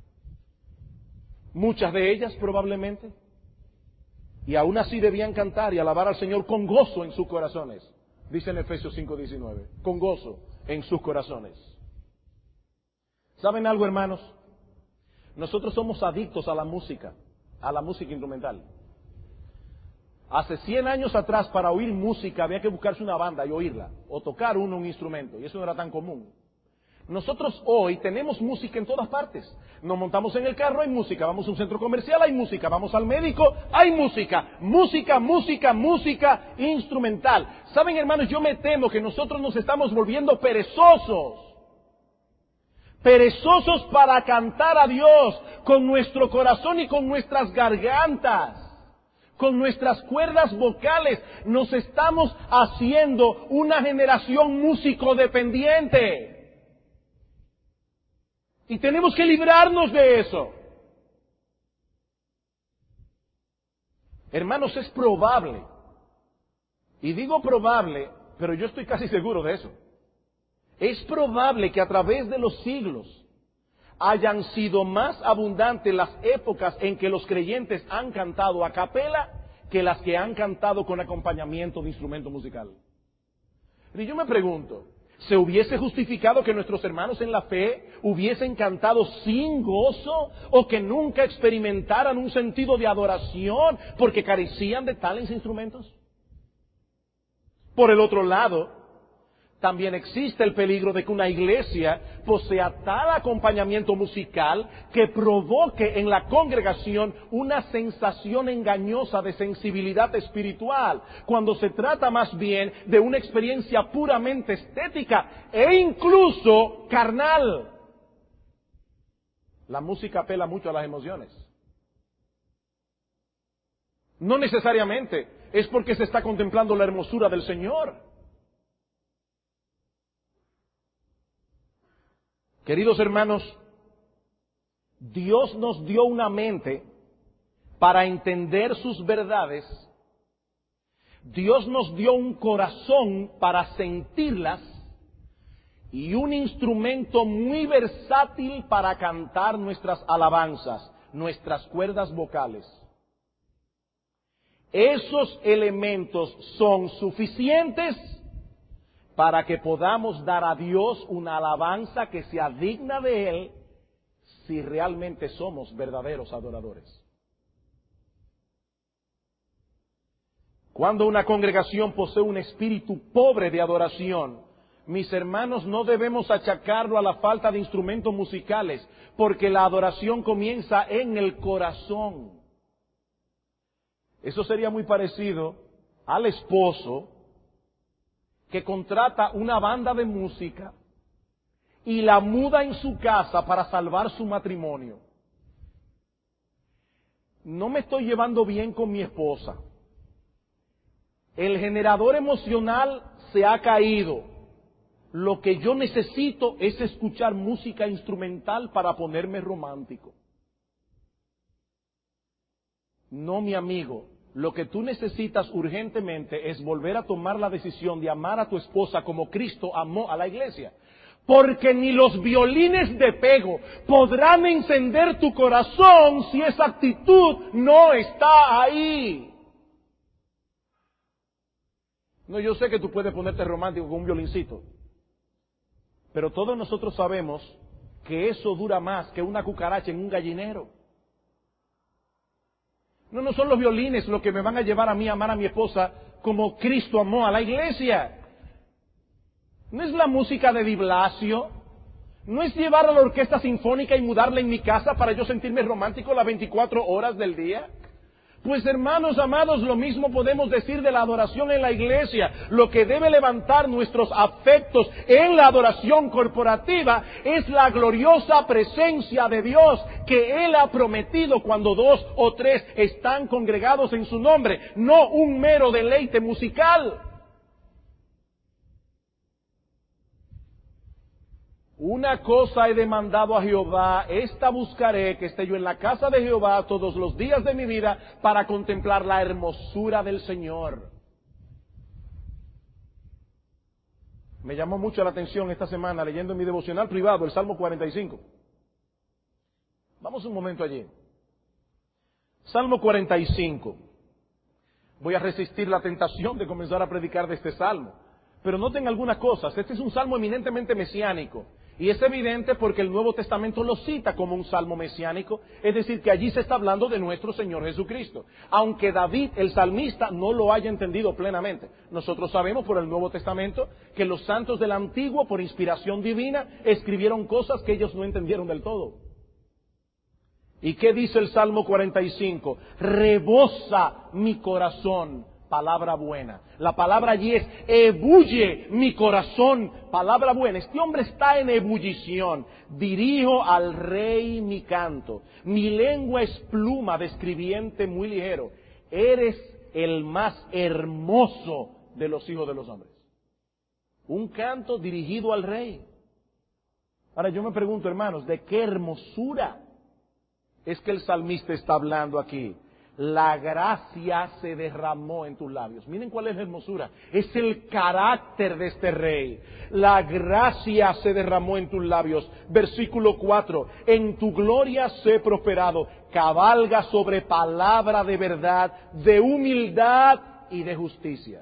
muchas de ellas probablemente. Y aún así debían cantar y alabar al Señor con gozo en sus corazones. Dice en Efesios 5:19, con gozo en sus corazones. ¿Saben algo, hermanos? Nosotros somos adictos a la música instrumental. Hace 100 años atrás, para oír música había que buscarse una banda y oírla, o tocar uno un instrumento, y eso no era tan común. Nosotros hoy tenemos música en todas partes. Nos montamos en el carro, hay música. Vamos a un centro comercial, hay música. Vamos al médico, hay música. Música instrumental. ¿Saben, hermanos? Yo me temo que nosotros nos estamos volviendo perezosos. Perezosos para cantar a Dios con nuestro corazón y con nuestras gargantas, con nuestras cuerdas vocales. Nos estamos haciendo una generación músico-dependiente. Y tenemos que librarnos de eso. Hermanos, es probable, y digo probable, pero yo estoy casi seguro de eso. Es probable que a través de los siglos hayan sido más abundantes las épocas en que los creyentes han cantado a capela que las que han cantado con acompañamiento de instrumento musical. Y yo me pregunto, ¿se hubiese justificado que nuestros hermanos en la fe hubiesen cantado sin gozo o que nunca experimentaran un sentido de adoración porque carecían de tales instrumentos? Por el otro lado, también existe el peligro de que una iglesia posea tal acompañamiento musical que provoque en la congregación una sensación engañosa de sensibilidad espiritual, cuando se trata más bien de una experiencia puramente estética e incluso carnal. La música apela mucho a las emociones. No necesariamente es porque se está contemplando la hermosura del Señor. Queridos hermanos, Dios nos dio una mente para entender sus verdades. Dios nos dio un corazón para sentirlas y un instrumento muy versátil para cantar nuestras alabanzas, nuestras cuerdas vocales. Esos elementos son suficientes para que podamos dar a Dios una alabanza que sea digna de Él si realmente somos verdaderos adoradores. Cuando una congregación posee un espíritu pobre de adoración, mis hermanos, no debemos achacarlo a la falta de instrumentos musicales, porque la adoración comienza en el corazón. Eso sería muy parecido al esposo que contrata una banda de música y la muda en su casa para salvar su matrimonio. No me estoy llevando bien con mi esposa. El generador emocional se ha caído. Lo que yo necesito es escuchar música instrumental para ponerme romántico. No, mi amigo. Lo que tú necesitas urgentemente es volver a tomar la decisión de amar a tu esposa como Cristo amó a la iglesia. Porque ni los violines de pego podrán encender tu corazón si esa actitud no está ahí. No, yo sé que tú puedes ponerte romántico con un violincito. Pero todos nosotros sabemos que eso dura más que una cucaracha en un gallinero. No son los violines los que me van a llevar a mí a amar a mi esposa como Cristo amó a la iglesia. No es la música de Di Blasio. No es llevar a la orquesta sinfónica y mudarla en mi casa para yo sentirme romántico las 24 horas del día. Pues hermanos amados, lo mismo podemos decir de la adoración en la iglesia. Lo que debe levantar nuestros afectos en la adoración corporativa es la gloriosa presencia de Dios que Él ha prometido cuando 2 o 3 están congregados en su nombre, no un mero deleite musical. Una cosa he demandado a Jehová, esta buscaré, que esté yo en la casa de Jehová todos los días de mi vida para contemplar la hermosura del Señor. Me llamó mucho la atención esta semana leyendo en mi devocional privado el Salmo 45. Vamos un momento allí. Salmo 45. Voy a resistir la tentación de comenzar a predicar de este salmo. Pero noten algunas cosas. Este es un salmo eminentemente mesiánico. Y es evidente porque el Nuevo Testamento lo cita como un salmo mesiánico, es decir, que allí se está hablando de nuestro Señor Jesucristo. Aunque David, el salmista, no lo haya entendido plenamente. Nosotros sabemos por el Nuevo Testamento que los santos del Antiguo, por inspiración divina, escribieron cosas que ellos no entendieron del todo. ¿Y qué dice el Salmo 45? Rebosa mi corazón. Palabra buena. La palabra allí es ebulle mi corazón. Palabra buena. Este hombre está en ebullición. Dirijo al rey mi canto. Mi lengua es pluma de escribiente muy ligero. Eres el más hermoso de los hijos de los hombres. Un canto dirigido al rey. Ahora yo me pregunto, hermanos, ¿de qué hermosura es que el salmista está hablando aquí? La gracia se derramó en tus labios. Miren cuál es la hermosura. Es el carácter de este rey. La gracia se derramó en tus labios. Versículo 4. En tu gloria sé prosperado. Cabalga sobre palabra de verdad, de humildad y de justicia.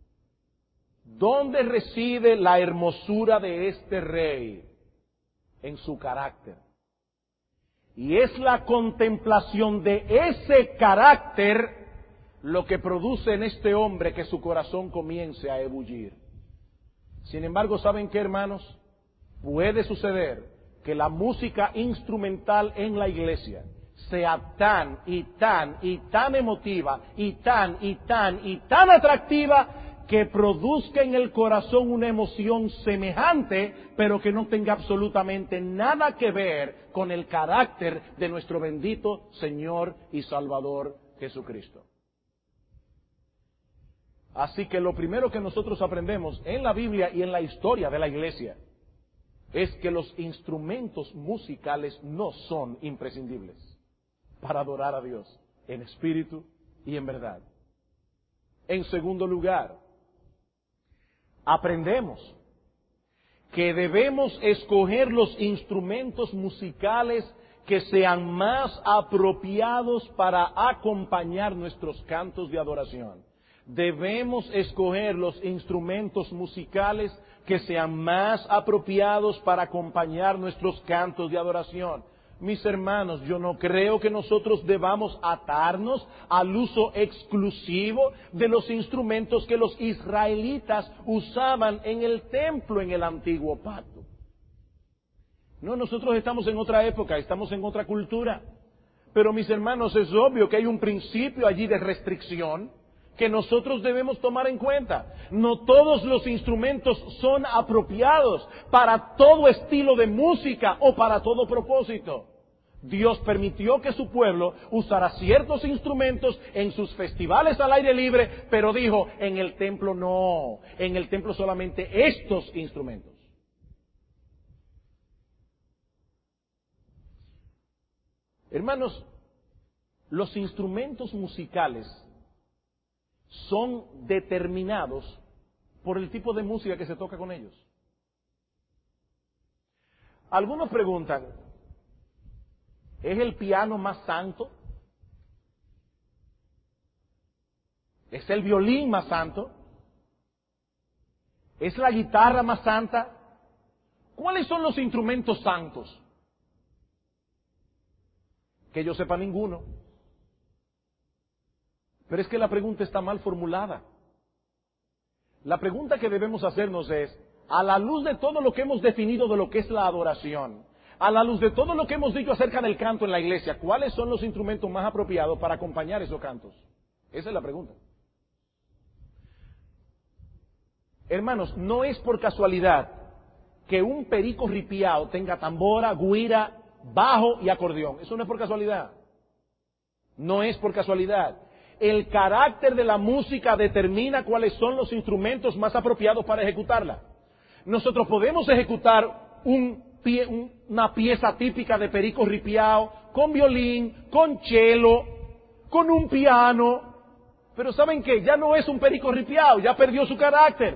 ¿Dónde reside la hermosura de este rey? En su carácter. Y es la contemplación de ese carácter lo que produce en este hombre que su corazón comience a ebullir. Sin embargo, ¿saben qué, hermanos? Puede suceder que la música instrumental en la iglesia sea tan emotiva y tan atractiva que produzca en el corazón una emoción semejante, pero que no tenga absolutamente nada que ver con el carácter de nuestro bendito Señor y Salvador Jesucristo. Así que lo primero que nosotros aprendemos en la Biblia y en la historia de la iglesia es que los instrumentos musicales no son imprescindibles para adorar a Dios en espíritu y en verdad. En segundo lugar, aprendemos que debemos escoger los instrumentos musicales que sean más apropiados para acompañar nuestros cantos de adoración. Debemos escoger los instrumentos musicales que sean más apropiados para acompañar nuestros cantos de adoración. Mis hermanos, yo no creo que nosotros debamos atarnos al uso exclusivo de los instrumentos que los israelitas usaban en el templo en el antiguo pacto. No, nosotros estamos en otra época, estamos en otra cultura. Pero mis hermanos, es obvio que hay un principio allí de restricción que nosotros debemos tomar en cuenta. No todos los instrumentos son apropiados para todo estilo de música o para todo propósito. Dios permitió que su pueblo usara ciertos instrumentos en sus festivales al aire libre, pero dijo, en el templo no, en el templo solamente estos instrumentos. Hermanos, los instrumentos musicales son determinados por el tipo de música que se toca con ellos. Algunos preguntan, ¿es el piano más santo? ¿Es el violín más santo? ¿Es la guitarra más santa? ¿Cuáles son los instrumentos santos? Que yo sepa ninguno. Pero es que la pregunta está mal formulada. La pregunta que debemos hacernos es, a la luz de todo lo que hemos definido de lo que es la adoración, a la luz de todo lo que hemos dicho acerca del canto en la iglesia, ¿cuáles son los instrumentos más apropiados para acompañar esos cantos? Esa es la pregunta. Hermanos, no es por casualidad que un perico ripiao tenga tambora, güira, bajo y acordeón. Eso no es por casualidad. No es por casualidad. El carácter de la música determina cuáles son los instrumentos más apropiados para ejecutarla. Nosotros podemos ejecutar una pieza típica de perico ripiao con violín, con cello, con un piano. Pero ¿saben qué? Ya no es un perico ripiao, ya perdió su carácter.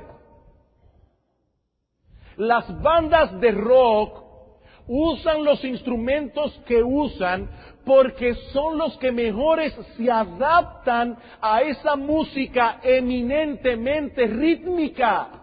Las bandas de rock usan los instrumentos que usan porque son los que mejores se adaptan a esa música eminentemente rítmica.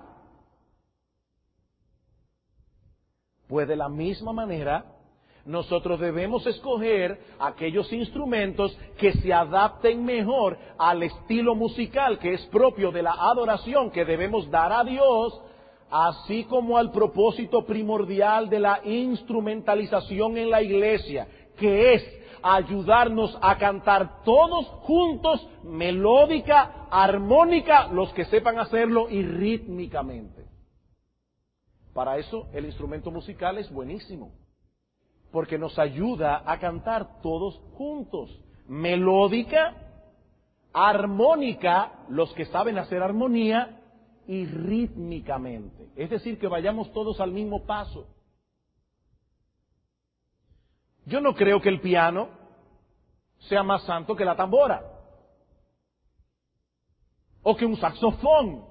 Pues de la misma manera, nosotros debemos escoger aquellos instrumentos que se adapten mejor al estilo musical que es propio de la adoración que debemos dar a Dios, así como al propósito primordial de la instrumentalización en la iglesia, que es ayudarnos a cantar todos juntos, melódica, armónica, los que sepan hacerlo, y rítmicamente. Para eso el instrumento musical es buenísimo, porque nos ayuda a cantar todos juntos, melódica, armónica, los que saben hacer armonía, y rítmicamente. Es decir, que vayamos todos al mismo paso. Yo no creo que el piano sea más santo que la tambora, o que un saxofón.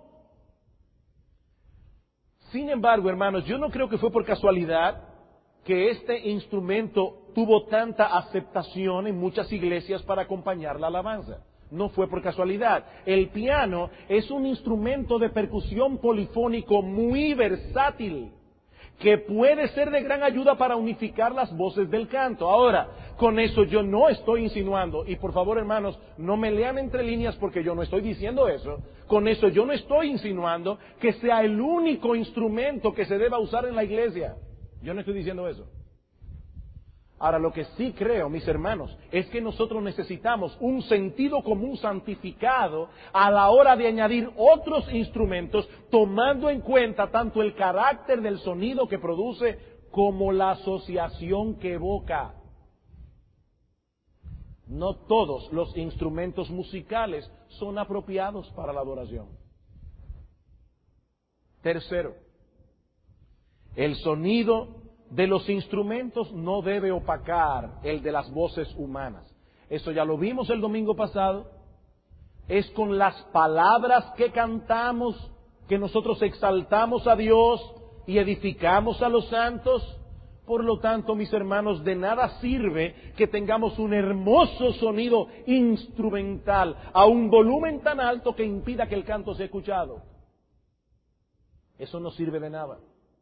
Sin embargo, hermanos, yo no creo que fue por casualidad que este instrumento tuvo tanta aceptación en muchas iglesias para acompañar la alabanza. No fue por casualidad. El piano es un instrumento de percusión polifónico muy versátil, que puede ser de gran ayuda para unificar las voces del canto. Ahora, con eso yo no estoy insinuando, y por favor hermanos, no me lean entre líneas porque yo no estoy diciendo eso. Con eso yo no estoy insinuando que sea el único instrumento que se deba usar en la iglesia. Yo no estoy diciendo eso. Ahora, lo que sí creo, mis hermanos, es que nosotros necesitamos un sentido común santificado a la hora de añadir otros instrumentos, tomando en cuenta tanto el carácter del sonido que produce como la asociación que evoca. No todos los instrumentos musicales son apropiados para la adoración. Tercero, el sonido de los instrumentos no debe opacar el de las voces humanas. Eso ya lo vimos el domingo pasado. Es con las palabras que cantamos que nosotros exaltamos a Dios y edificamos a los santos. Por lo tanto, mis hermanos, de nada sirve que tengamos un hermoso sonido instrumental a un volumen tan alto que impida que el canto sea escuchado. Eso no sirve de nada.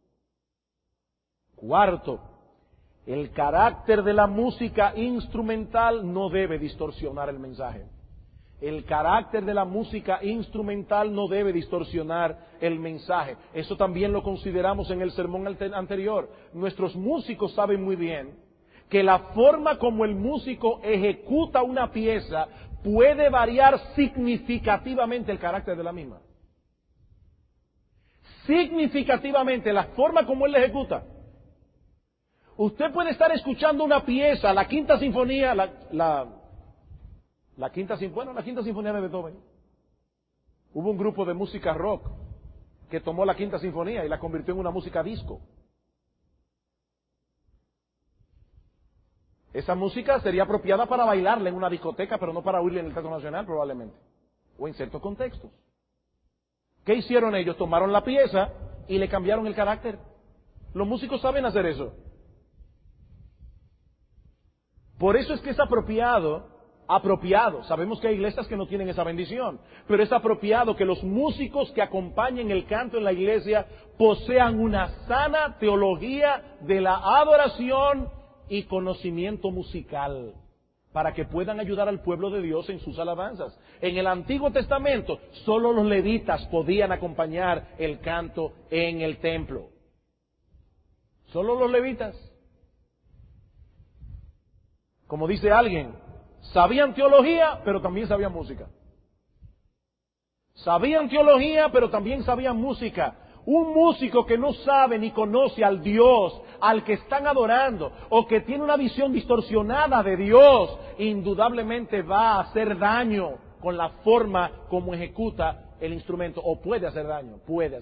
Cuarto, el carácter de la música instrumental no debe distorsionar el mensaje. El carácter de la música instrumental no debe distorsionar el mensaje. Eso también lo consideramos en el sermón anterior. Nuestros músicos saben muy bien que la forma como el músico ejecuta una pieza puede variar significativamente el carácter de la misma. Significativamente, la forma como él la ejecuta. Usted puede estar escuchando una pieza, la Quinta Sinfonía, la Quinta Sinfonía de Beethoven. Hubo un grupo de música rock que tomó la Quinta Sinfonía y la convirtió en una música disco. Esa música sería apropiada para bailarla en una discoteca, pero no para oírla en el Teatro Nacional probablemente, o en ciertos contextos. ¿Qué hicieron ellos? Tomaron la pieza y le cambiaron el carácter. Los músicos saben hacer eso. Por eso es que es apropiado, sabemos que hay iglesias que no tienen esa bendición, pero es apropiado que los músicos que acompañen el canto en la iglesia posean una sana teología de la adoración y conocimiento musical, para que puedan ayudar al pueblo de Dios en sus alabanzas. En el Antiguo Testamento, solo los levitas podían acompañar el canto en el templo. Solo los levitas. Como dice alguien, sabían teología, pero también sabían música. Sabían teología, pero también sabían música. Un músico que no sabe ni conoce al Dios al que están adorando, o que tiene una visión distorsionada de Dios, indudablemente va a hacer daño con la forma como ejecuta el instrumento, o puede hacer daño.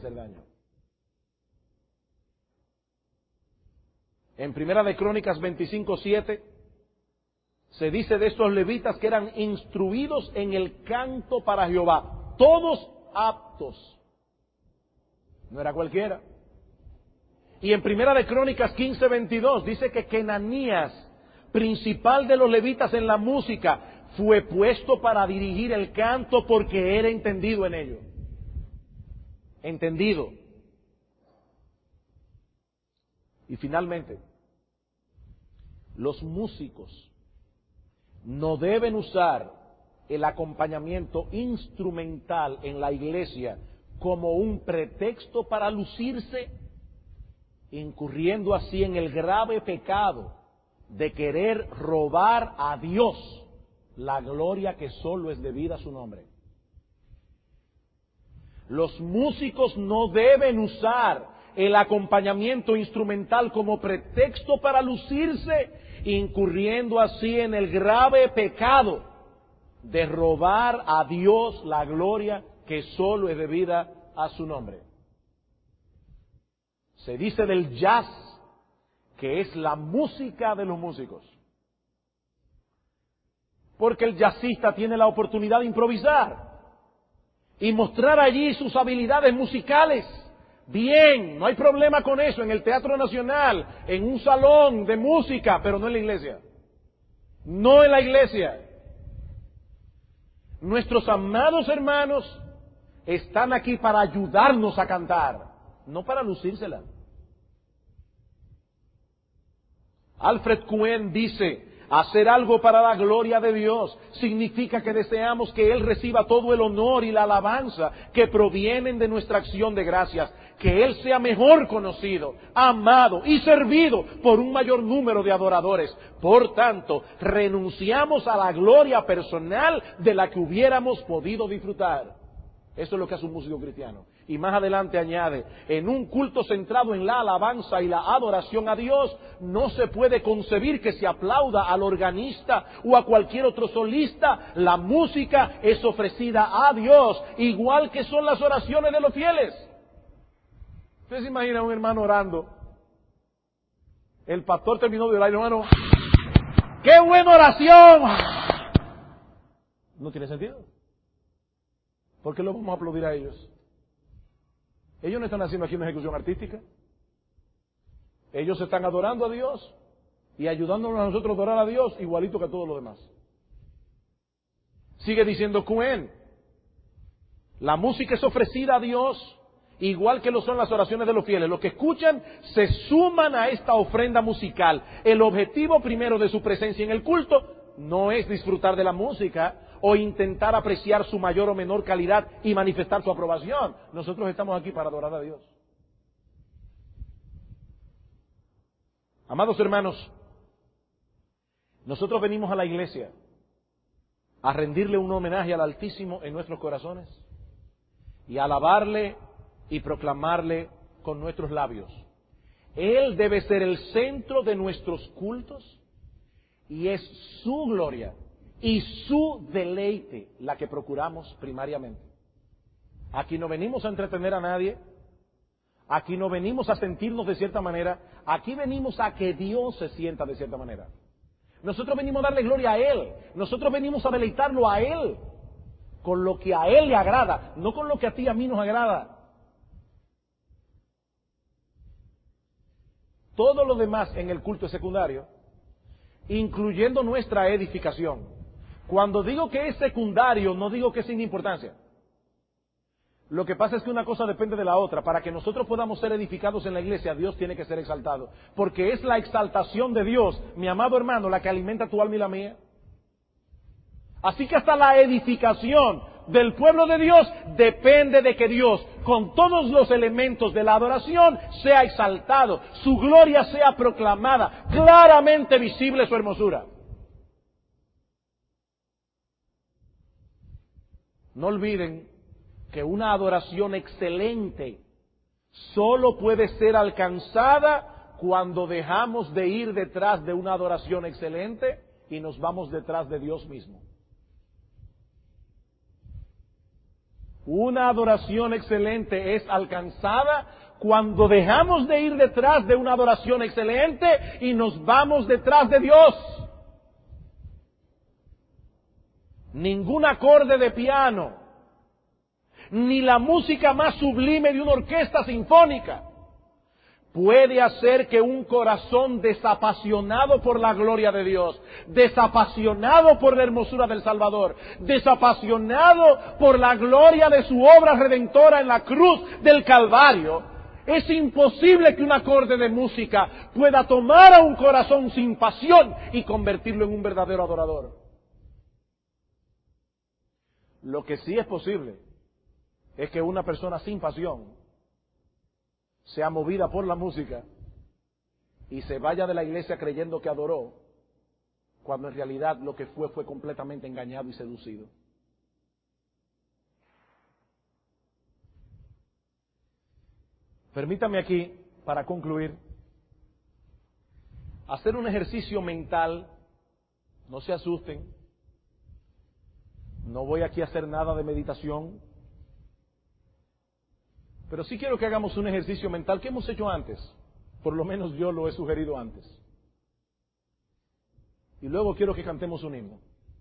En Primera de Crónicas 25:7 se dice de estos levitas que eran instruidos en el canto para Jehová, todos aptos. No era cualquiera. Y en Primera de Crónicas 15:22 dice que Kenanías, principal de los levitas en la música, fue puesto para dirigir el canto porque era entendido en ello. Entendido. Y finalmente, los músicos no deben usar el acompañamiento instrumental en la iglesia como un pretexto para lucirse, incurriendo así en el grave pecado de querer robar a Dios la gloria que solo es debida a su nombre. Los músicos no deben usar el acompañamiento instrumental como pretexto para lucirse, incurriendo así en el grave pecado de robar a Dios la gloria que solo es debida a su nombre. Se dice del jazz que es la música de los músicos, porque el jazzista tiene la oportunidad de improvisar y mostrar allí sus habilidades musicales. Bien, no hay problema con eso en el Teatro Nacional, en un salón de música, pero no en la iglesia. No en la iglesia. Nuestros amados hermanos están aquí para ayudarnos a cantar, no para lucírsela. Alfred Cohen dice: hacer algo para la gloria de Dios significa que deseamos que Él reciba todo el honor y la alabanza que provienen de nuestra acción de gracias, que Él sea mejor conocido, amado y servido por un mayor número de adoradores. Por tanto, renunciamos a la gloria personal de la que hubiéramos podido disfrutar. Eso es lo que hace un músico cristiano. Y más adelante añade: en un culto centrado en la alabanza y la adoración a Dios, no se puede concebir que se aplauda al organista o a cualquier otro solista. La música es ofrecida a Dios, igual que son las oraciones de los fieles. ¿Usted se imagina a un hermano orando? El pastor terminó de orar, hermano, ¡qué buena oración! No tiene sentido. ¿Por qué lo vamos a aplaudir a ellos? Ellos no están haciendo aquí una ejecución artística. Ellos están adorando a Dios y ayudándonos a nosotros a adorar a Dios igualito que a todos los demás. Sigue diciendo Cohen: la música es ofrecida a Dios igual que lo son las oraciones de los fieles. Los que escuchan se suman a esta ofrenda musical. El objetivo primero de su presencia en el culto no es disfrutar de la música o intentar apreciar su mayor o menor calidad y manifestar su aprobación. Nosotros estamos aquí para adorar a Dios. Amados hermanos, nosotros venimos a la iglesia a rendirle un homenaje al Altísimo en nuestros corazones y a alabarle y proclamarle con nuestros labios. Él debe ser el centro de nuestros cultos y es su gloria y su deleite la que procuramos primariamente. Aquí no venimos a entretener a nadie, aquí no venimos a sentirnos de cierta manera, aquí venimos a que Dios se sienta de cierta manera. Nosotros venimos a darle gloria a Él, nosotros venimos a deleitarlo a Él, con lo que a Él le agrada, no con lo que a ti y a mí nos agrada. Todo lo demás en el culto es secundario, incluyendo nuestra edificación. Cuando digo que es secundario, no digo que es sin importancia. Lo que pasa es que una cosa depende de la otra. Para que nosotros podamos ser edificados en la iglesia, Dios tiene que ser exaltado. Porque es la exaltación de Dios, mi amado hermano, la que alimenta tu alma y la mía. Así que hasta la edificación del pueblo de Dios depende de que Dios, con todos los elementos de la adoración, sea exaltado, su gloria sea proclamada, claramente visible su hermosura. No olviden que una adoración excelente solo puede ser alcanzada cuando dejamos de ir detrás de una adoración excelente y nos vamos detrás de Dios mismo. Una adoración excelente es alcanzada cuando dejamos de ir detrás de una adoración excelente y nos vamos detrás de Dios. Ningún acorde de piano, ni la música más sublime de una orquesta sinfónica puede hacer que un corazón desapasionado por la gloria de Dios, desapasionado por la hermosura del Salvador, desapasionado por la gloria de su obra redentora en la cruz del Calvario, es imposible que un acorde de música pueda tomar a un corazón sin pasión y convertirlo en un verdadero adorador. Lo que sí es posible es que una persona sin pasión sea movida por la música y se vaya de la iglesia creyendo que adoró, cuando en realidad lo que fue completamente engañado y seducido. Permítame aquí, para concluir, hacer un ejercicio mental. No se asusten, no voy aquí a hacer nada de meditación, pero sí quiero que hagamos un ejercicio mental que hemos hecho antes. Por lo menos yo lo he sugerido antes. Y luego quiero que cantemos un himno.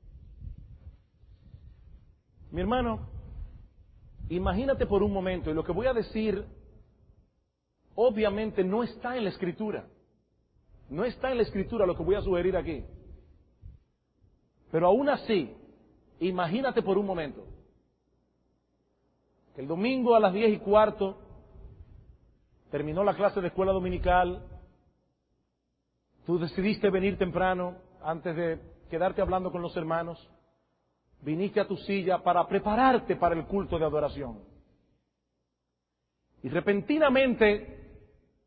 Mi hermano, imagínate por un momento, y lo que voy a decir obviamente no está en la Escritura. No está en la Escritura lo que voy a sugerir aquí. Pero aún así, imagínate por un momento que el domingo a las 10:15 terminó la clase de escuela dominical, tú decidiste venir temprano, antes de quedarte hablando con los hermanos, viniste a tu silla para prepararte para el culto de adoración. Y repentinamente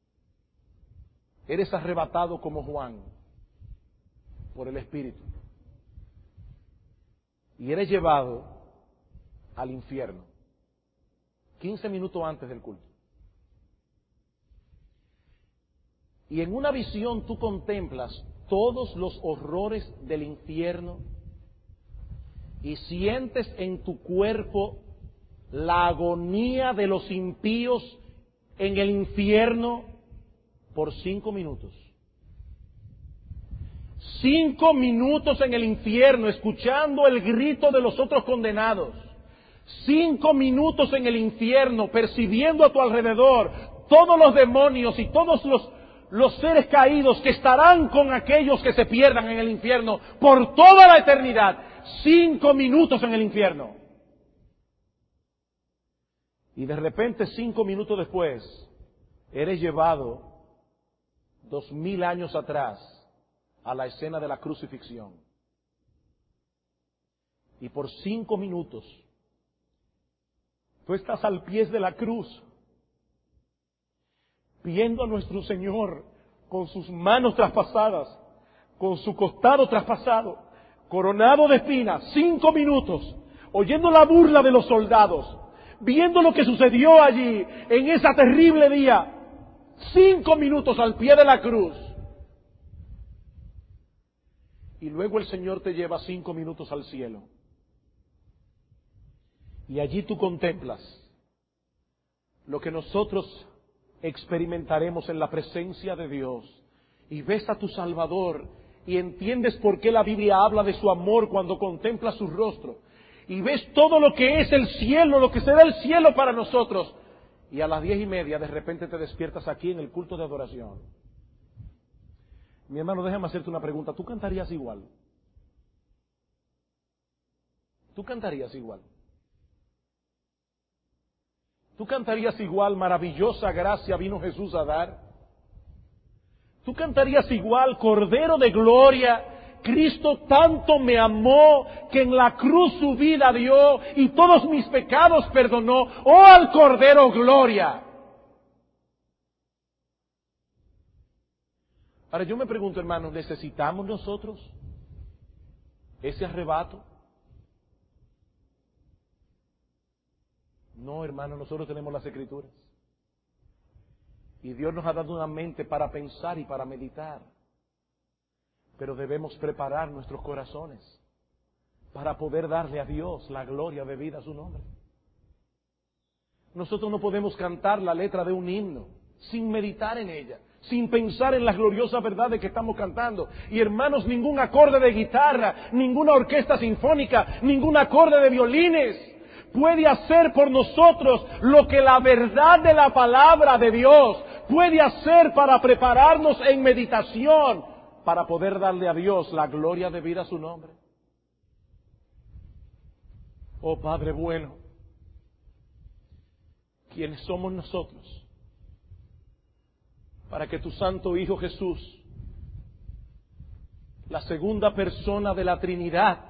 eres arrebatado como Juan por el Espíritu. Y eres llevado al infierno 15 minutos antes del culto. Y en una visión tú contemplas todos los horrores del infierno y sientes en tu cuerpo la agonía de los impíos en el infierno por 5 minutos. 5 minutos en el infierno escuchando el grito de los otros condenados. 5 minutos en el infierno percibiendo a tu alrededor todos los demonios y todos los seres caídos que estarán con aquellos que se pierdan en el infierno por toda la eternidad. 5 minutos en el infierno. Y de repente 5 minutos después eres llevado 2000 años atrás a la escena de la crucifixión. Y por 5 minutos tú estás al pie de la cruz, viendo a nuestro Señor con sus manos traspasadas, con su costado traspasado, coronado de espinas, 5 minutos, oyendo la burla de los soldados, viendo lo que sucedió allí en ese terrible día, 5 minutos al pie de la cruz. Y luego el Señor te lleva 5 minutos al cielo. Y allí tú contemplas lo que nosotros experimentaremos en la presencia de Dios. Y ves a tu Salvador y entiendes por qué la Biblia habla de su amor cuando contemplas su rostro. Y ves todo lo que es el cielo, lo que será el cielo para nosotros. Y a las 10:30 de repente te despiertas aquí en el culto de adoración. Mi hermano, déjame hacerte una pregunta. ¿Tú cantarías igual? ¿Tú cantarías igual? ¿Tú cantarías igual, maravillosa gracia vino Jesús a dar? ¿Tú cantarías igual, Cordero de Gloria, Cristo tanto me amó que en la cruz su vida dio y todos mis pecados perdonó? ¡Oh, al Cordero Gloria! Ahora yo me pregunto, hermanos, ¿necesitamos nosotros ese arrebato? No, hermano, nosotros tenemos las Escrituras. Y Dios nos ha dado una mente para pensar y para meditar. Pero debemos preparar nuestros corazones para poder darle a Dios la gloria debida a su nombre. Nosotros no podemos cantar la letra de un himno sin meditar en ella, sin pensar en las gloriosas verdades que estamos cantando. Y hermanos, ningún acorde de guitarra, ninguna orquesta sinfónica, ningún acorde de violines puede hacer por nosotros lo que la verdad de la palabra de Dios puede hacer para prepararnos en meditación, para poder darle a Dios la gloria debida a su nombre. Oh Padre bueno, ¿quiénes somos nosotros para que tu Santo Hijo Jesús, la segunda persona de la Trinidad,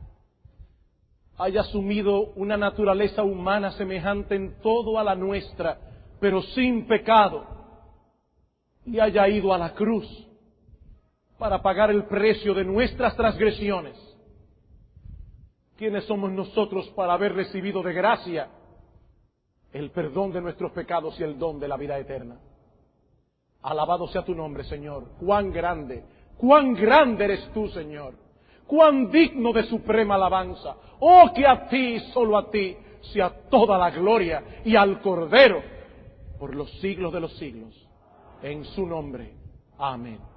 haya asumido una naturaleza humana semejante en todo a la nuestra, pero sin pecado, y haya ido a la cruz para pagar el precio de nuestras transgresiones? ¿Quiénes somos nosotros para haber recibido de gracia el perdón de nuestros pecados y el don de la vida eterna? Alabado sea tu nombre, Señor. Cuán grande eres tú, Señor. Cuán digno de suprema alabanza. Oh, que a ti, solo a ti, sea toda la gloria y al Cordero por los siglos de los siglos. En su nombre. Amén.